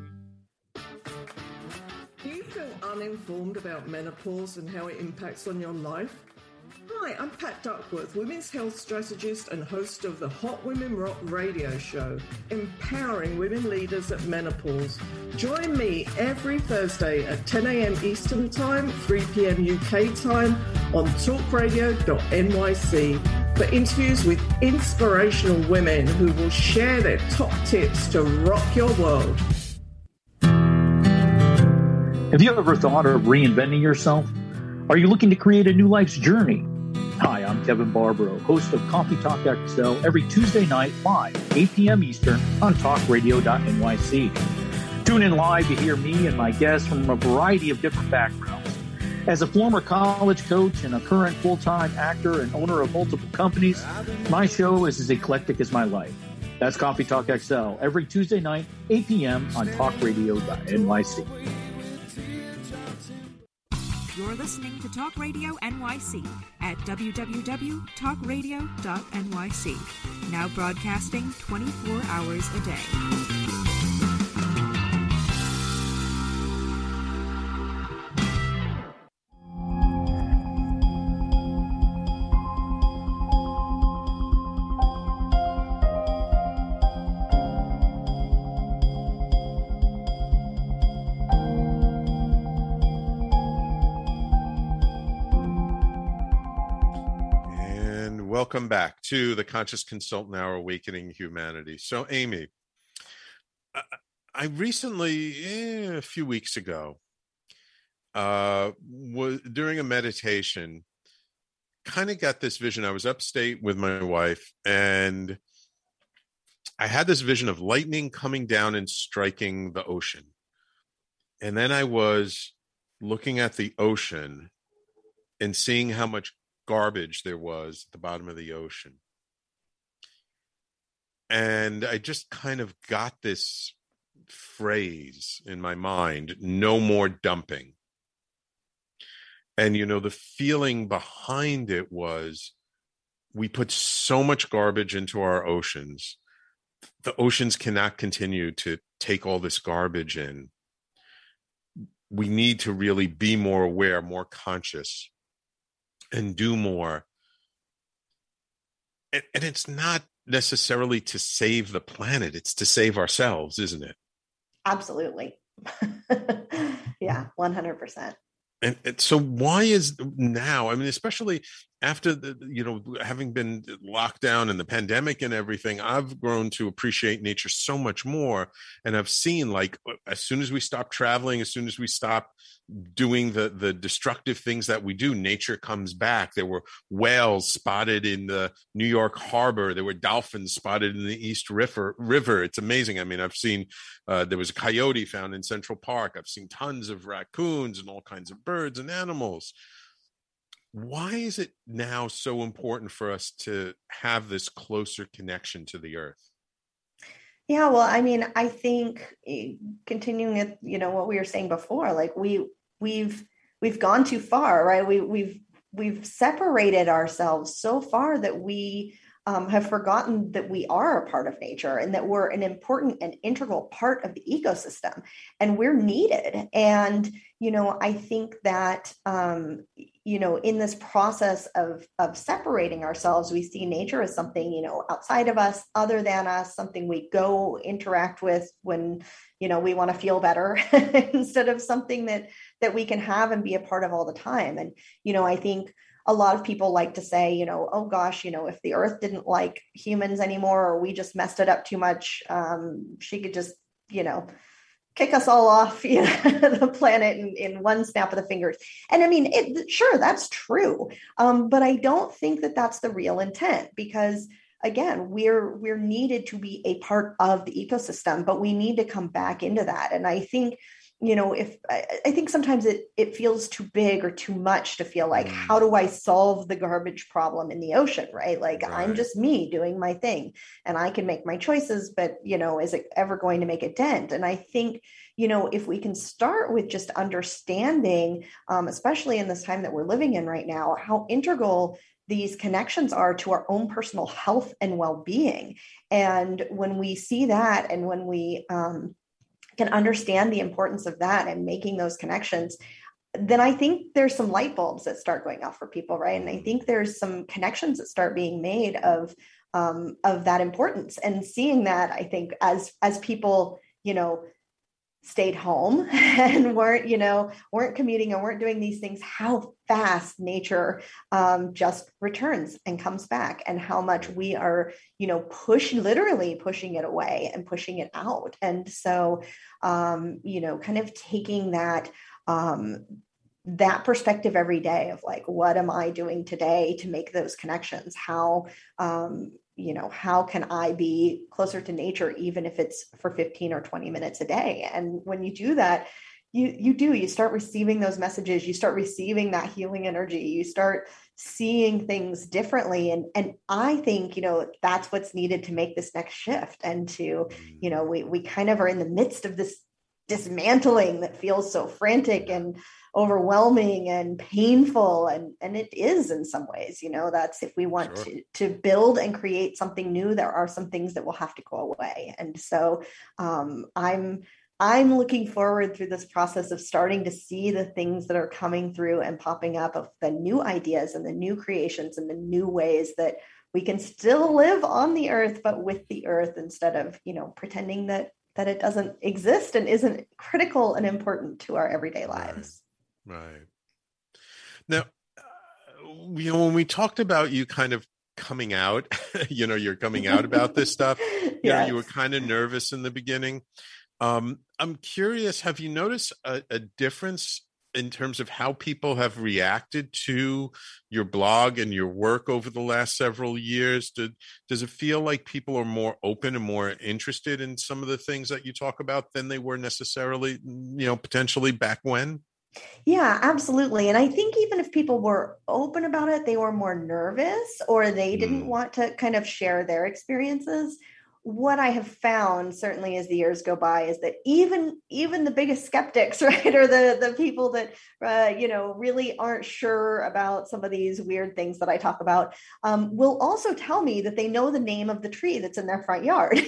Speaker 13: Do you feel uninformed about menopause and how it impacts on your life? Hi, I'm Pat Duckworth, women's health strategist and host of the Hot Women Rock radio show, empowering women leaders at menopause. Join me every Thursday at 10 a.m. Eastern Time, 3 p.m. UK time on talkradio.nyc for interviews with inspirational women who will share their top tips to rock your world.
Speaker 14: Have you ever thought of reinventing yourself? Are you looking to create a new life's journey? Hi, I'm Kevin Barbaro, host of Coffee Talk XL every Tuesday night live, 8 p.m. Eastern on talkradio.nyc. Tune in live to hear me and my guests from a variety of different backgrounds. As a former college coach and a current full-time actor and owner of multiple companies, my show is as eclectic as my life. That's Coffee Talk XL every Tuesday night, 8 p.m. on talkradio.nyc.
Speaker 11: You're listening to Talk Radio NYC at www.talkradio.nyc. Now broadcasting 24 hours a day.
Speaker 2: Welcome back to the Conscious Consultant Hour, Awakening Humanity. So, Amy, I recently, a few weeks ago, was during a meditation, kind of got this vision. I was upstate with my wife, and I had this vision of lightning coming down and striking the ocean. And then I was looking at the ocean and seeing how much garbage there was at the bottom of the ocean. And I just kind of got this phrase in my mind, no more dumping. And, the feeling behind it was we put so much garbage into our oceans. The oceans cannot continue to take all this garbage in. We need to really be more aware, more conscious, and do more. And it's not necessarily to save the planet, it's to save ourselves, isn't it?
Speaker 3: Absolutely. Yeah, 100%.
Speaker 2: And so why is now, I mean, especially after having been locked down and the pandemic and everything, I've grown to appreciate nature so much more. And I've seen, like, as soon as we stop traveling, as soon as we stop doing the destructive things that we do, nature comes back. There were whales spotted in the New York harbor. There were dolphins spotted in the East River. It's amazing. I mean, I've seen, there was a coyote found in Central Park. I've seen tons of raccoons and all kinds of birds and animals. Why is it now so important for us to have this closer connection to the earth?
Speaker 3: Yeah, well, I mean, I think continuing at, what we were saying before, like we've gone too far, right? We've separated ourselves so far that we have forgotten that we are a part of nature and that we're an important and integral part of the ecosystem, and we're needed. And, I think that, in this process of separating ourselves, we see nature as something, outside of us, other than us, something we go interact with when, we want to feel better instead of something that we can have and be a part of all the time. And, I think a lot of people like to say, oh gosh, if the earth didn't like humans anymore, or we just messed it up too much, she could just, kick us all off the planet in one snap of the fingers. And I mean, sure, that's true. But I don't think that that's the real intent, because again, we're needed to be a part of the ecosystem, but we need to come back into that. And I think, I think sometimes it feels too big or too much to feel like, how do I solve the garbage problem in the ocean, right? Like, right. I'm just me doing my thing and I can make my choices, but, is it ever going to make a dent? And I think, if we can start with just understanding, especially in this time that we're living in right now, how integral these connections are to our own personal health and well-being. And when we see that, and when we, can understand the importance of that and making those connections, then I think there's some light bulbs that start going off for people, right? And I think there's some connections that start being made of that importance. And seeing that, I think, as people, stayed home and weren't commuting and weren't doing these things, how fast nature just returns and comes back, and how much we are, literally pushing it away and pushing it out. And so, kind of taking that perspective every day of like, what am I doing today to make those connections? How can I be closer to nature, even if it's for 15 or 20 minutes a day? And when you do that, you start receiving those messages, you start receiving that healing energy, you start seeing things differently. And I think, that's what's needed to make this next shift. And to, we kind of are in the midst of this dismantling that feels so frantic and overwhelming and painful, and it is in some ways. That's, if we want to build and create something new, there are some things that will have to go away. And so I'm looking forward through this process of starting to see the things that are coming through and popping up, of the new ideas and the new creations and the new ways that we can still live on the earth, but with the earth, instead of pretending that it doesn't exist and isn't critical and important to our everyday lives.
Speaker 2: Right. Now, when we talked about you kind of coming out, you're coming out about this stuff,
Speaker 3: Yes.
Speaker 2: You were kind of nervous in the beginning. I'm curious, have you noticed a difference in terms of how people have reacted to your blog and your work over the last several years? Does it feel like people are more open and more interested in some of the things that you talk about than they were necessarily, potentially back when?
Speaker 3: Yeah, absolutely. And I think even if people were open about it, they were more nervous, or they didn't want to kind of share their experiences. What I have found, certainly as the years go by, is that even the biggest skeptics, right, or the people that really aren't sure about some of these weird things that I talk about, will also tell me that they know the name of the tree that's in their front yard,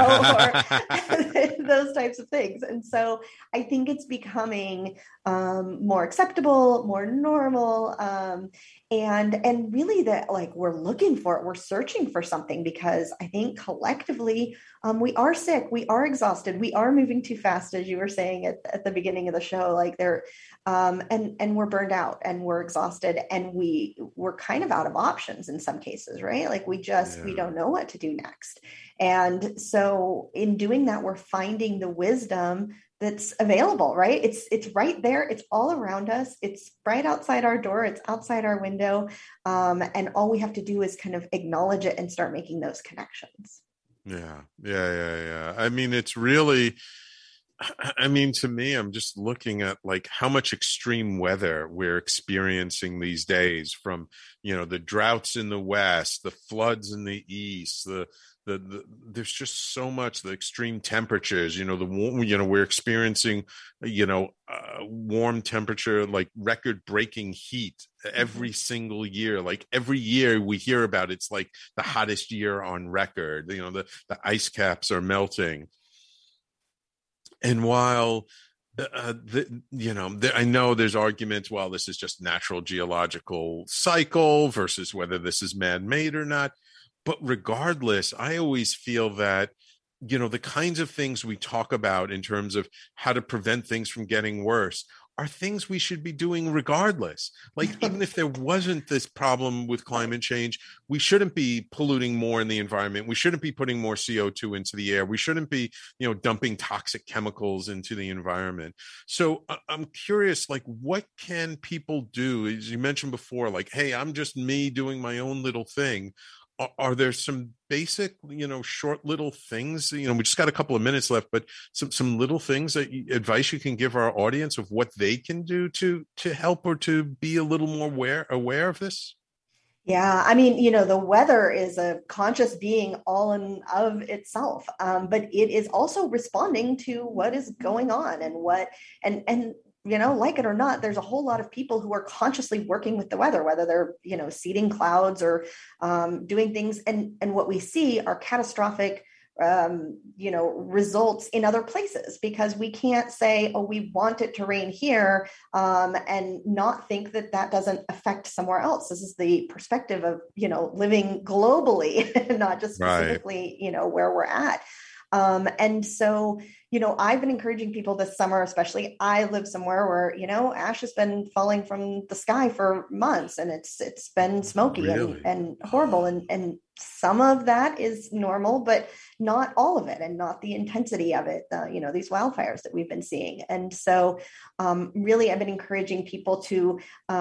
Speaker 3: or those types of things. And so I think it's becoming more acceptable, more normal, and really that like we're looking for it, we're searching for something, because I think collectively we are sick, we are exhausted, we are moving too fast, as you were saying at the beginning of the show, like there and we're burned out and we're exhausted, and we're kind of out of options in some cases, right? Like we don't know what to do next. And so in doing that, we're finding the wisdom that's available, right? It's right there. It's all around us. It's right outside our door. It's outside our window. And all we have to do is kind of acknowledge it and start making those connections.
Speaker 2: Yeah. I mean, it's really, to me, I'm just looking at like how much extreme weather we're experiencing these days, from, the droughts in the West, the floods in the East, there's just so much, the extreme temperatures, we're experiencing, warm temperature, like record breaking heat every single year. Like every year we hear about it's like the hottest year on record, the ice caps are melting. And while I know there's arguments, well, this is just natural geological cycle versus whether this is man-made or not. But regardless, I always feel that, the kinds of things we talk about in terms of how to prevent things from getting worse are things we should be doing regardless. Like, even if there wasn't this problem with climate change, we shouldn't be polluting more in the environment. We shouldn't be putting more CO2 into the air. We shouldn't be, dumping toxic chemicals into the environment. So I'm curious, like, what can people do? As you mentioned before, like, hey, I'm just me doing my own little thing. Are there some basic, short little things, we just got a couple of minutes left, but some little things advice you can give our audience of what they can do to help or to be a little more aware of this?
Speaker 3: Yeah. I mean, the weather is a conscious being all in of itself, but it is also responding to what is going on and like it or not, there's a whole lot of people who are consciously working with the weather, whether they're, seeding clouds or doing things. And what we see are catastrophic, results in other places, because we can't say, oh, we want it to rain here and not think that doesn't affect somewhere else. This is the perspective of, living globally, not just specifically, where we're at. And so, I've been encouraging people this summer, especially. I live somewhere where, ash has been falling from the sky for months, and it's been smoky and horrible. And some of that is normal, but not all of it, and not the intensity of it, these wildfires that we've been seeing. And so really, I've been encouraging people to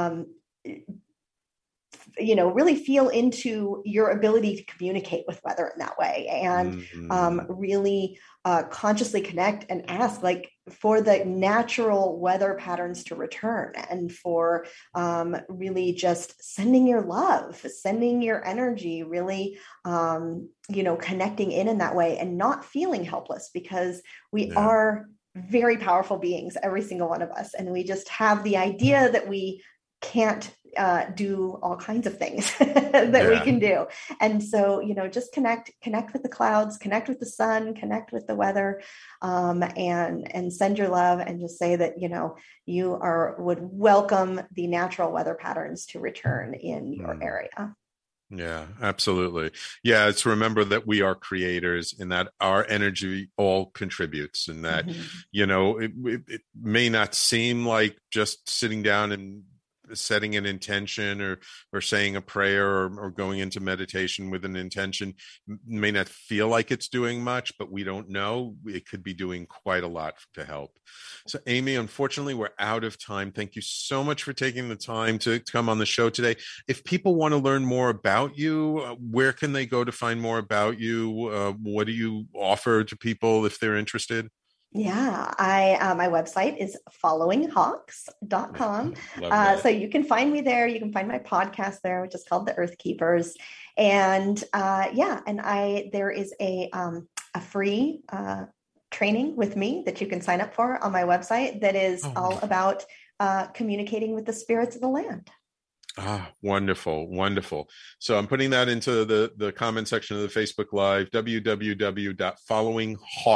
Speaker 3: really feel into your ability to communicate with weather in that way, and really consciously connect and ask, like, for the natural weather patterns to return, and for really just sending your love, sending your energy, really, connecting in that way, and not feeling helpless, because we are very powerful beings, every single one of us. And we just have the idea that we can't do all kinds of things that we can do. And so, just connect with the clouds, connect with the sun, connect with the weather, and send your love, and just say that, you would welcome the natural weather patterns to return in your area.
Speaker 2: Yeah, absolutely. Yeah, it's remember that we are creators, and that our energy all contributes, and that, it may not seem like just sitting down and setting an intention or saying a prayer or going into meditation with an intention may not feel like it's doing much, but we don't know. It could be doing quite a lot to help. So, Amy, unfortunately, we're out of time. Thank you so much for taking the time to come on the show today. If people want to learn more about you, where can they go to find more about you? What do you offer to people if they're interested?
Speaker 3: Yeah, my website is followinghawks.com. So you can find me there. You can find my podcast there, which is called The Earth Keepers. And there is a free training with me that you can sign up for on my website that is all about communicating with the spirits of the land.
Speaker 2: Ah, wonderful, wonderful. So I'm putting that into the comment section of the Facebook Live, www.followinghawks,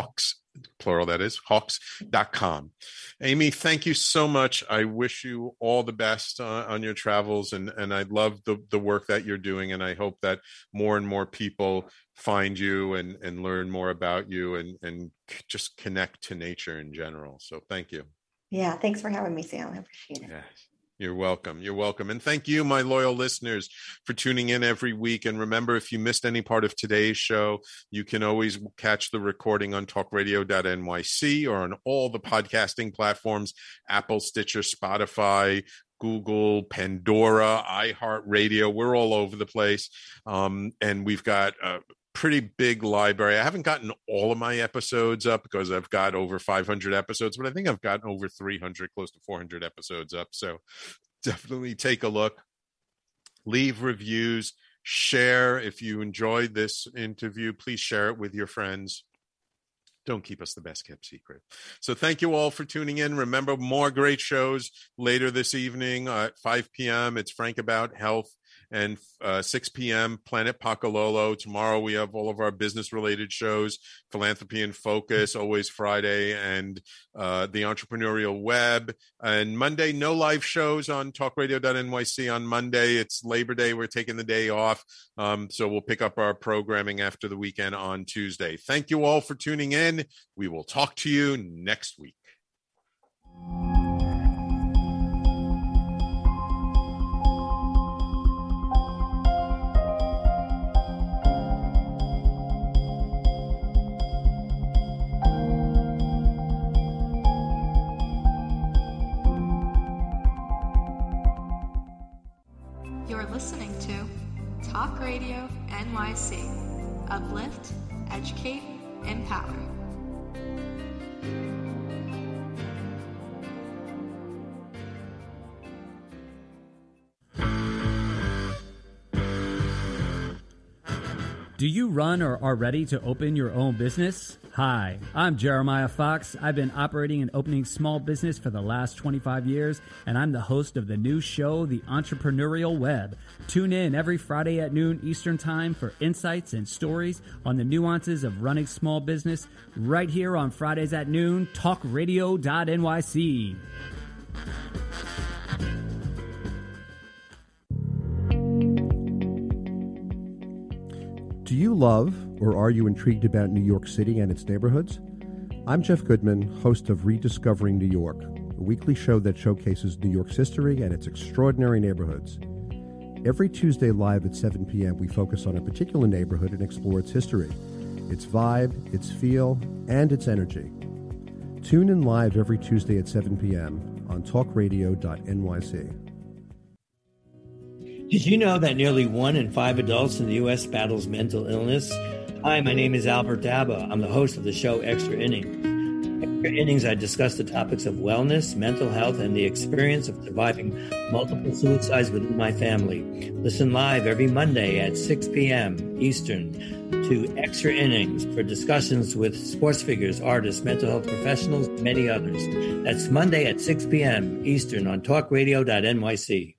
Speaker 2: plural that is, hawks.com. Amy, thank you so much. I wish you all the best on your travels, and I love the work that you're doing, and I hope that more and more people find you and learn more about you and just connect to nature in general. So thank you.
Speaker 3: Yeah, thanks for having me, Sam. I appreciate it.
Speaker 2: Yes. You're welcome. You're welcome. And thank you, my loyal listeners, for tuning in every week. And remember, if you missed any part of today's show, you can always catch the recording on talkradio.nyc or on all the podcasting platforms, Apple, Stitcher, Spotify, Google, Pandora, iHeartRadio. We're all over the place. And we've got pretty big library. I haven't gotten all of my episodes up because I've got over 500 episodes, but I think I've gotten over 300, close to 400 episodes up. So definitely take a look, leave reviews, share. If you enjoyed this interview, please share it with your friends. Don't keep us the best kept secret. So thank you all for tuning in. Remember, more great shows later this evening at 5 p.m. It's Frank About Health, and 6 p.m. Planet Pacololo. Tomorrow we have all of our business-related shows, Philanthropy in Focus, always Friday, and the Entrepreneurial Web. And Monday, no live shows on talkradio.nyc on Monday. It's Labor Day. We're taking the day off. So we'll pick up our programming after the weekend on Tuesday. Thank you all for tuning in. We will talk to you next week.
Speaker 15: You're listening to Talk Radio NYC. Uplift, educate, empower.
Speaker 16: Do you run or are ready to open your own business? Hi, I'm Jeremiah Fox. I've been operating and opening small business for the last 25 years, and I'm the host of the new show, The Entrepreneurial Web. Tune in every Friday at noon Eastern Time for insights and stories on the nuances of running small business right here on Fridays at noon, talkradio.nyc.
Speaker 17: Do you love or are you intrigued about New York City and its neighborhoods? I'm Jeff Goodman, host of Rediscovering New York, a weekly show that showcases New York's history and its extraordinary neighborhoods. Every Tuesday live at 7 p.m., we focus on a particular neighborhood and explore its history, its vibe, its feel, and its energy. Tune in live every Tuesday at 7 p.m. on talkradio.nyc.
Speaker 18: Did you know that nearly 1 in 5 adults in the U.S. battles mental illness? Hi, my name is Albert Daba. I'm the host of the show Extra Innings. Extra Innings, I discuss the topics of wellness, mental health, and the experience of surviving multiple suicides within my family. Listen live every Monday at 6 p.m. Eastern to Extra Innings for discussions with sports figures, artists, mental health professionals, and many others. That's Monday at 6 p.m. Eastern on talkradio.nyc.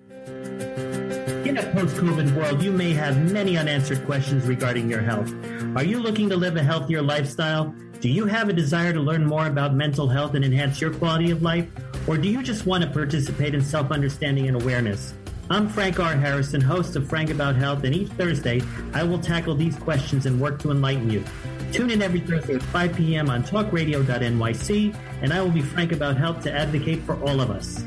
Speaker 19: In a post-COVID world, you may have many unanswered questions regarding your health. Are you looking to live a healthier lifestyle? Do you have a desire to learn more about mental health and enhance your quality of life? Or do you just want to participate in self-understanding and awareness? I'm Frank R. Harrison, host of Frank About Health, and each Thursday, I will tackle these questions and work to enlighten you. Tune in every Thursday at 5 p.m. on talkradio.nyc, and I will be Frank About Health to advocate for all of us.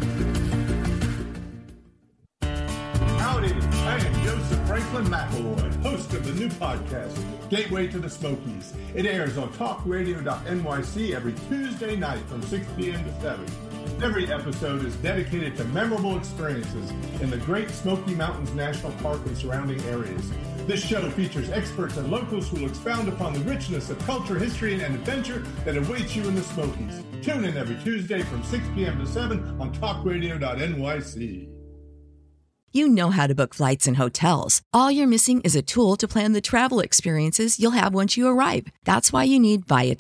Speaker 20: I am Joseph Franklin McElroy, host of the new podcast, Gateway to the Smokies. It airs on talkradio.nyc every Tuesday night from 6 p.m. to 7. Every episode is dedicated to memorable experiences in the Great Smoky Mountains National Park and surrounding areas. This show features experts and locals who will expound upon the richness of culture, history, and adventure that awaits you in the Smokies. Tune in every Tuesday from 6 p.m. to 7 on talkradio.nyc.
Speaker 21: You know how to book flights and hotels. All you're missing is a tool to plan the travel experiences you'll have once you arrive. That's why you need Viator.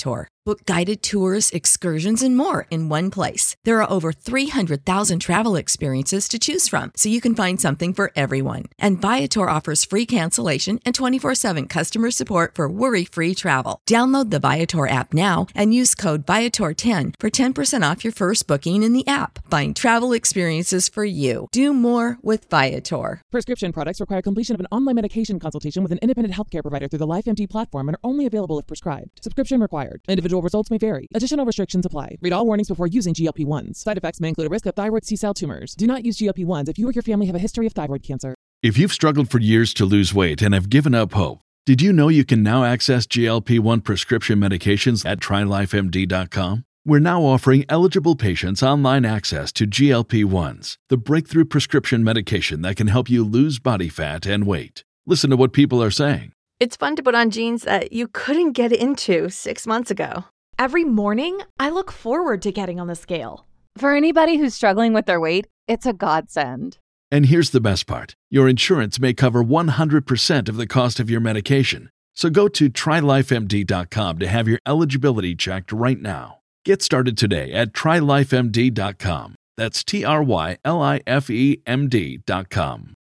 Speaker 21: Book guided tours, excursions, and more in one place. There are over 300,000 travel experiences to choose from, so you can find something for everyone. And Viator offers free cancellation and 24/7 customer support for worry-free travel. Download the Viator app now and use code Viator10 for 10% off your first booking in the app. Find travel experiences for you. Do more with Viator.
Speaker 1: Prescription products require completion of an online medication consultation with an independent healthcare provider through the LifeMD platform and are only available if prescribed. Subscription required. Individual results may vary. Additional restrictions apply. Read all warnings before using GLP-1s. Side effects may include a risk of thyroid C-cell tumors. Do not use GLP-1s if you or your family have a history of thyroid cancer.
Speaker 22: If you've struggled for years to lose weight and have given up hope, did you know you can now access GLP-1 prescription medications at TryLifeMD.com? We're now offering eligible patients online access to GLP-1s, the breakthrough prescription medication that can help you lose body fat and weight. Listen to what people are saying.
Speaker 23: It's fun to put on jeans that you couldn't get into 6 months ago.
Speaker 24: Every morning, I look forward to getting on the scale. For anybody who's struggling with their weight, it's a godsend.
Speaker 22: And here's the best part. Your insurance may cover 100% of the cost of your medication. So go to TryLifeMD.com to have your eligibility checked right now. Get started today at TryLifeMD.com. That's TryLifeMD.com.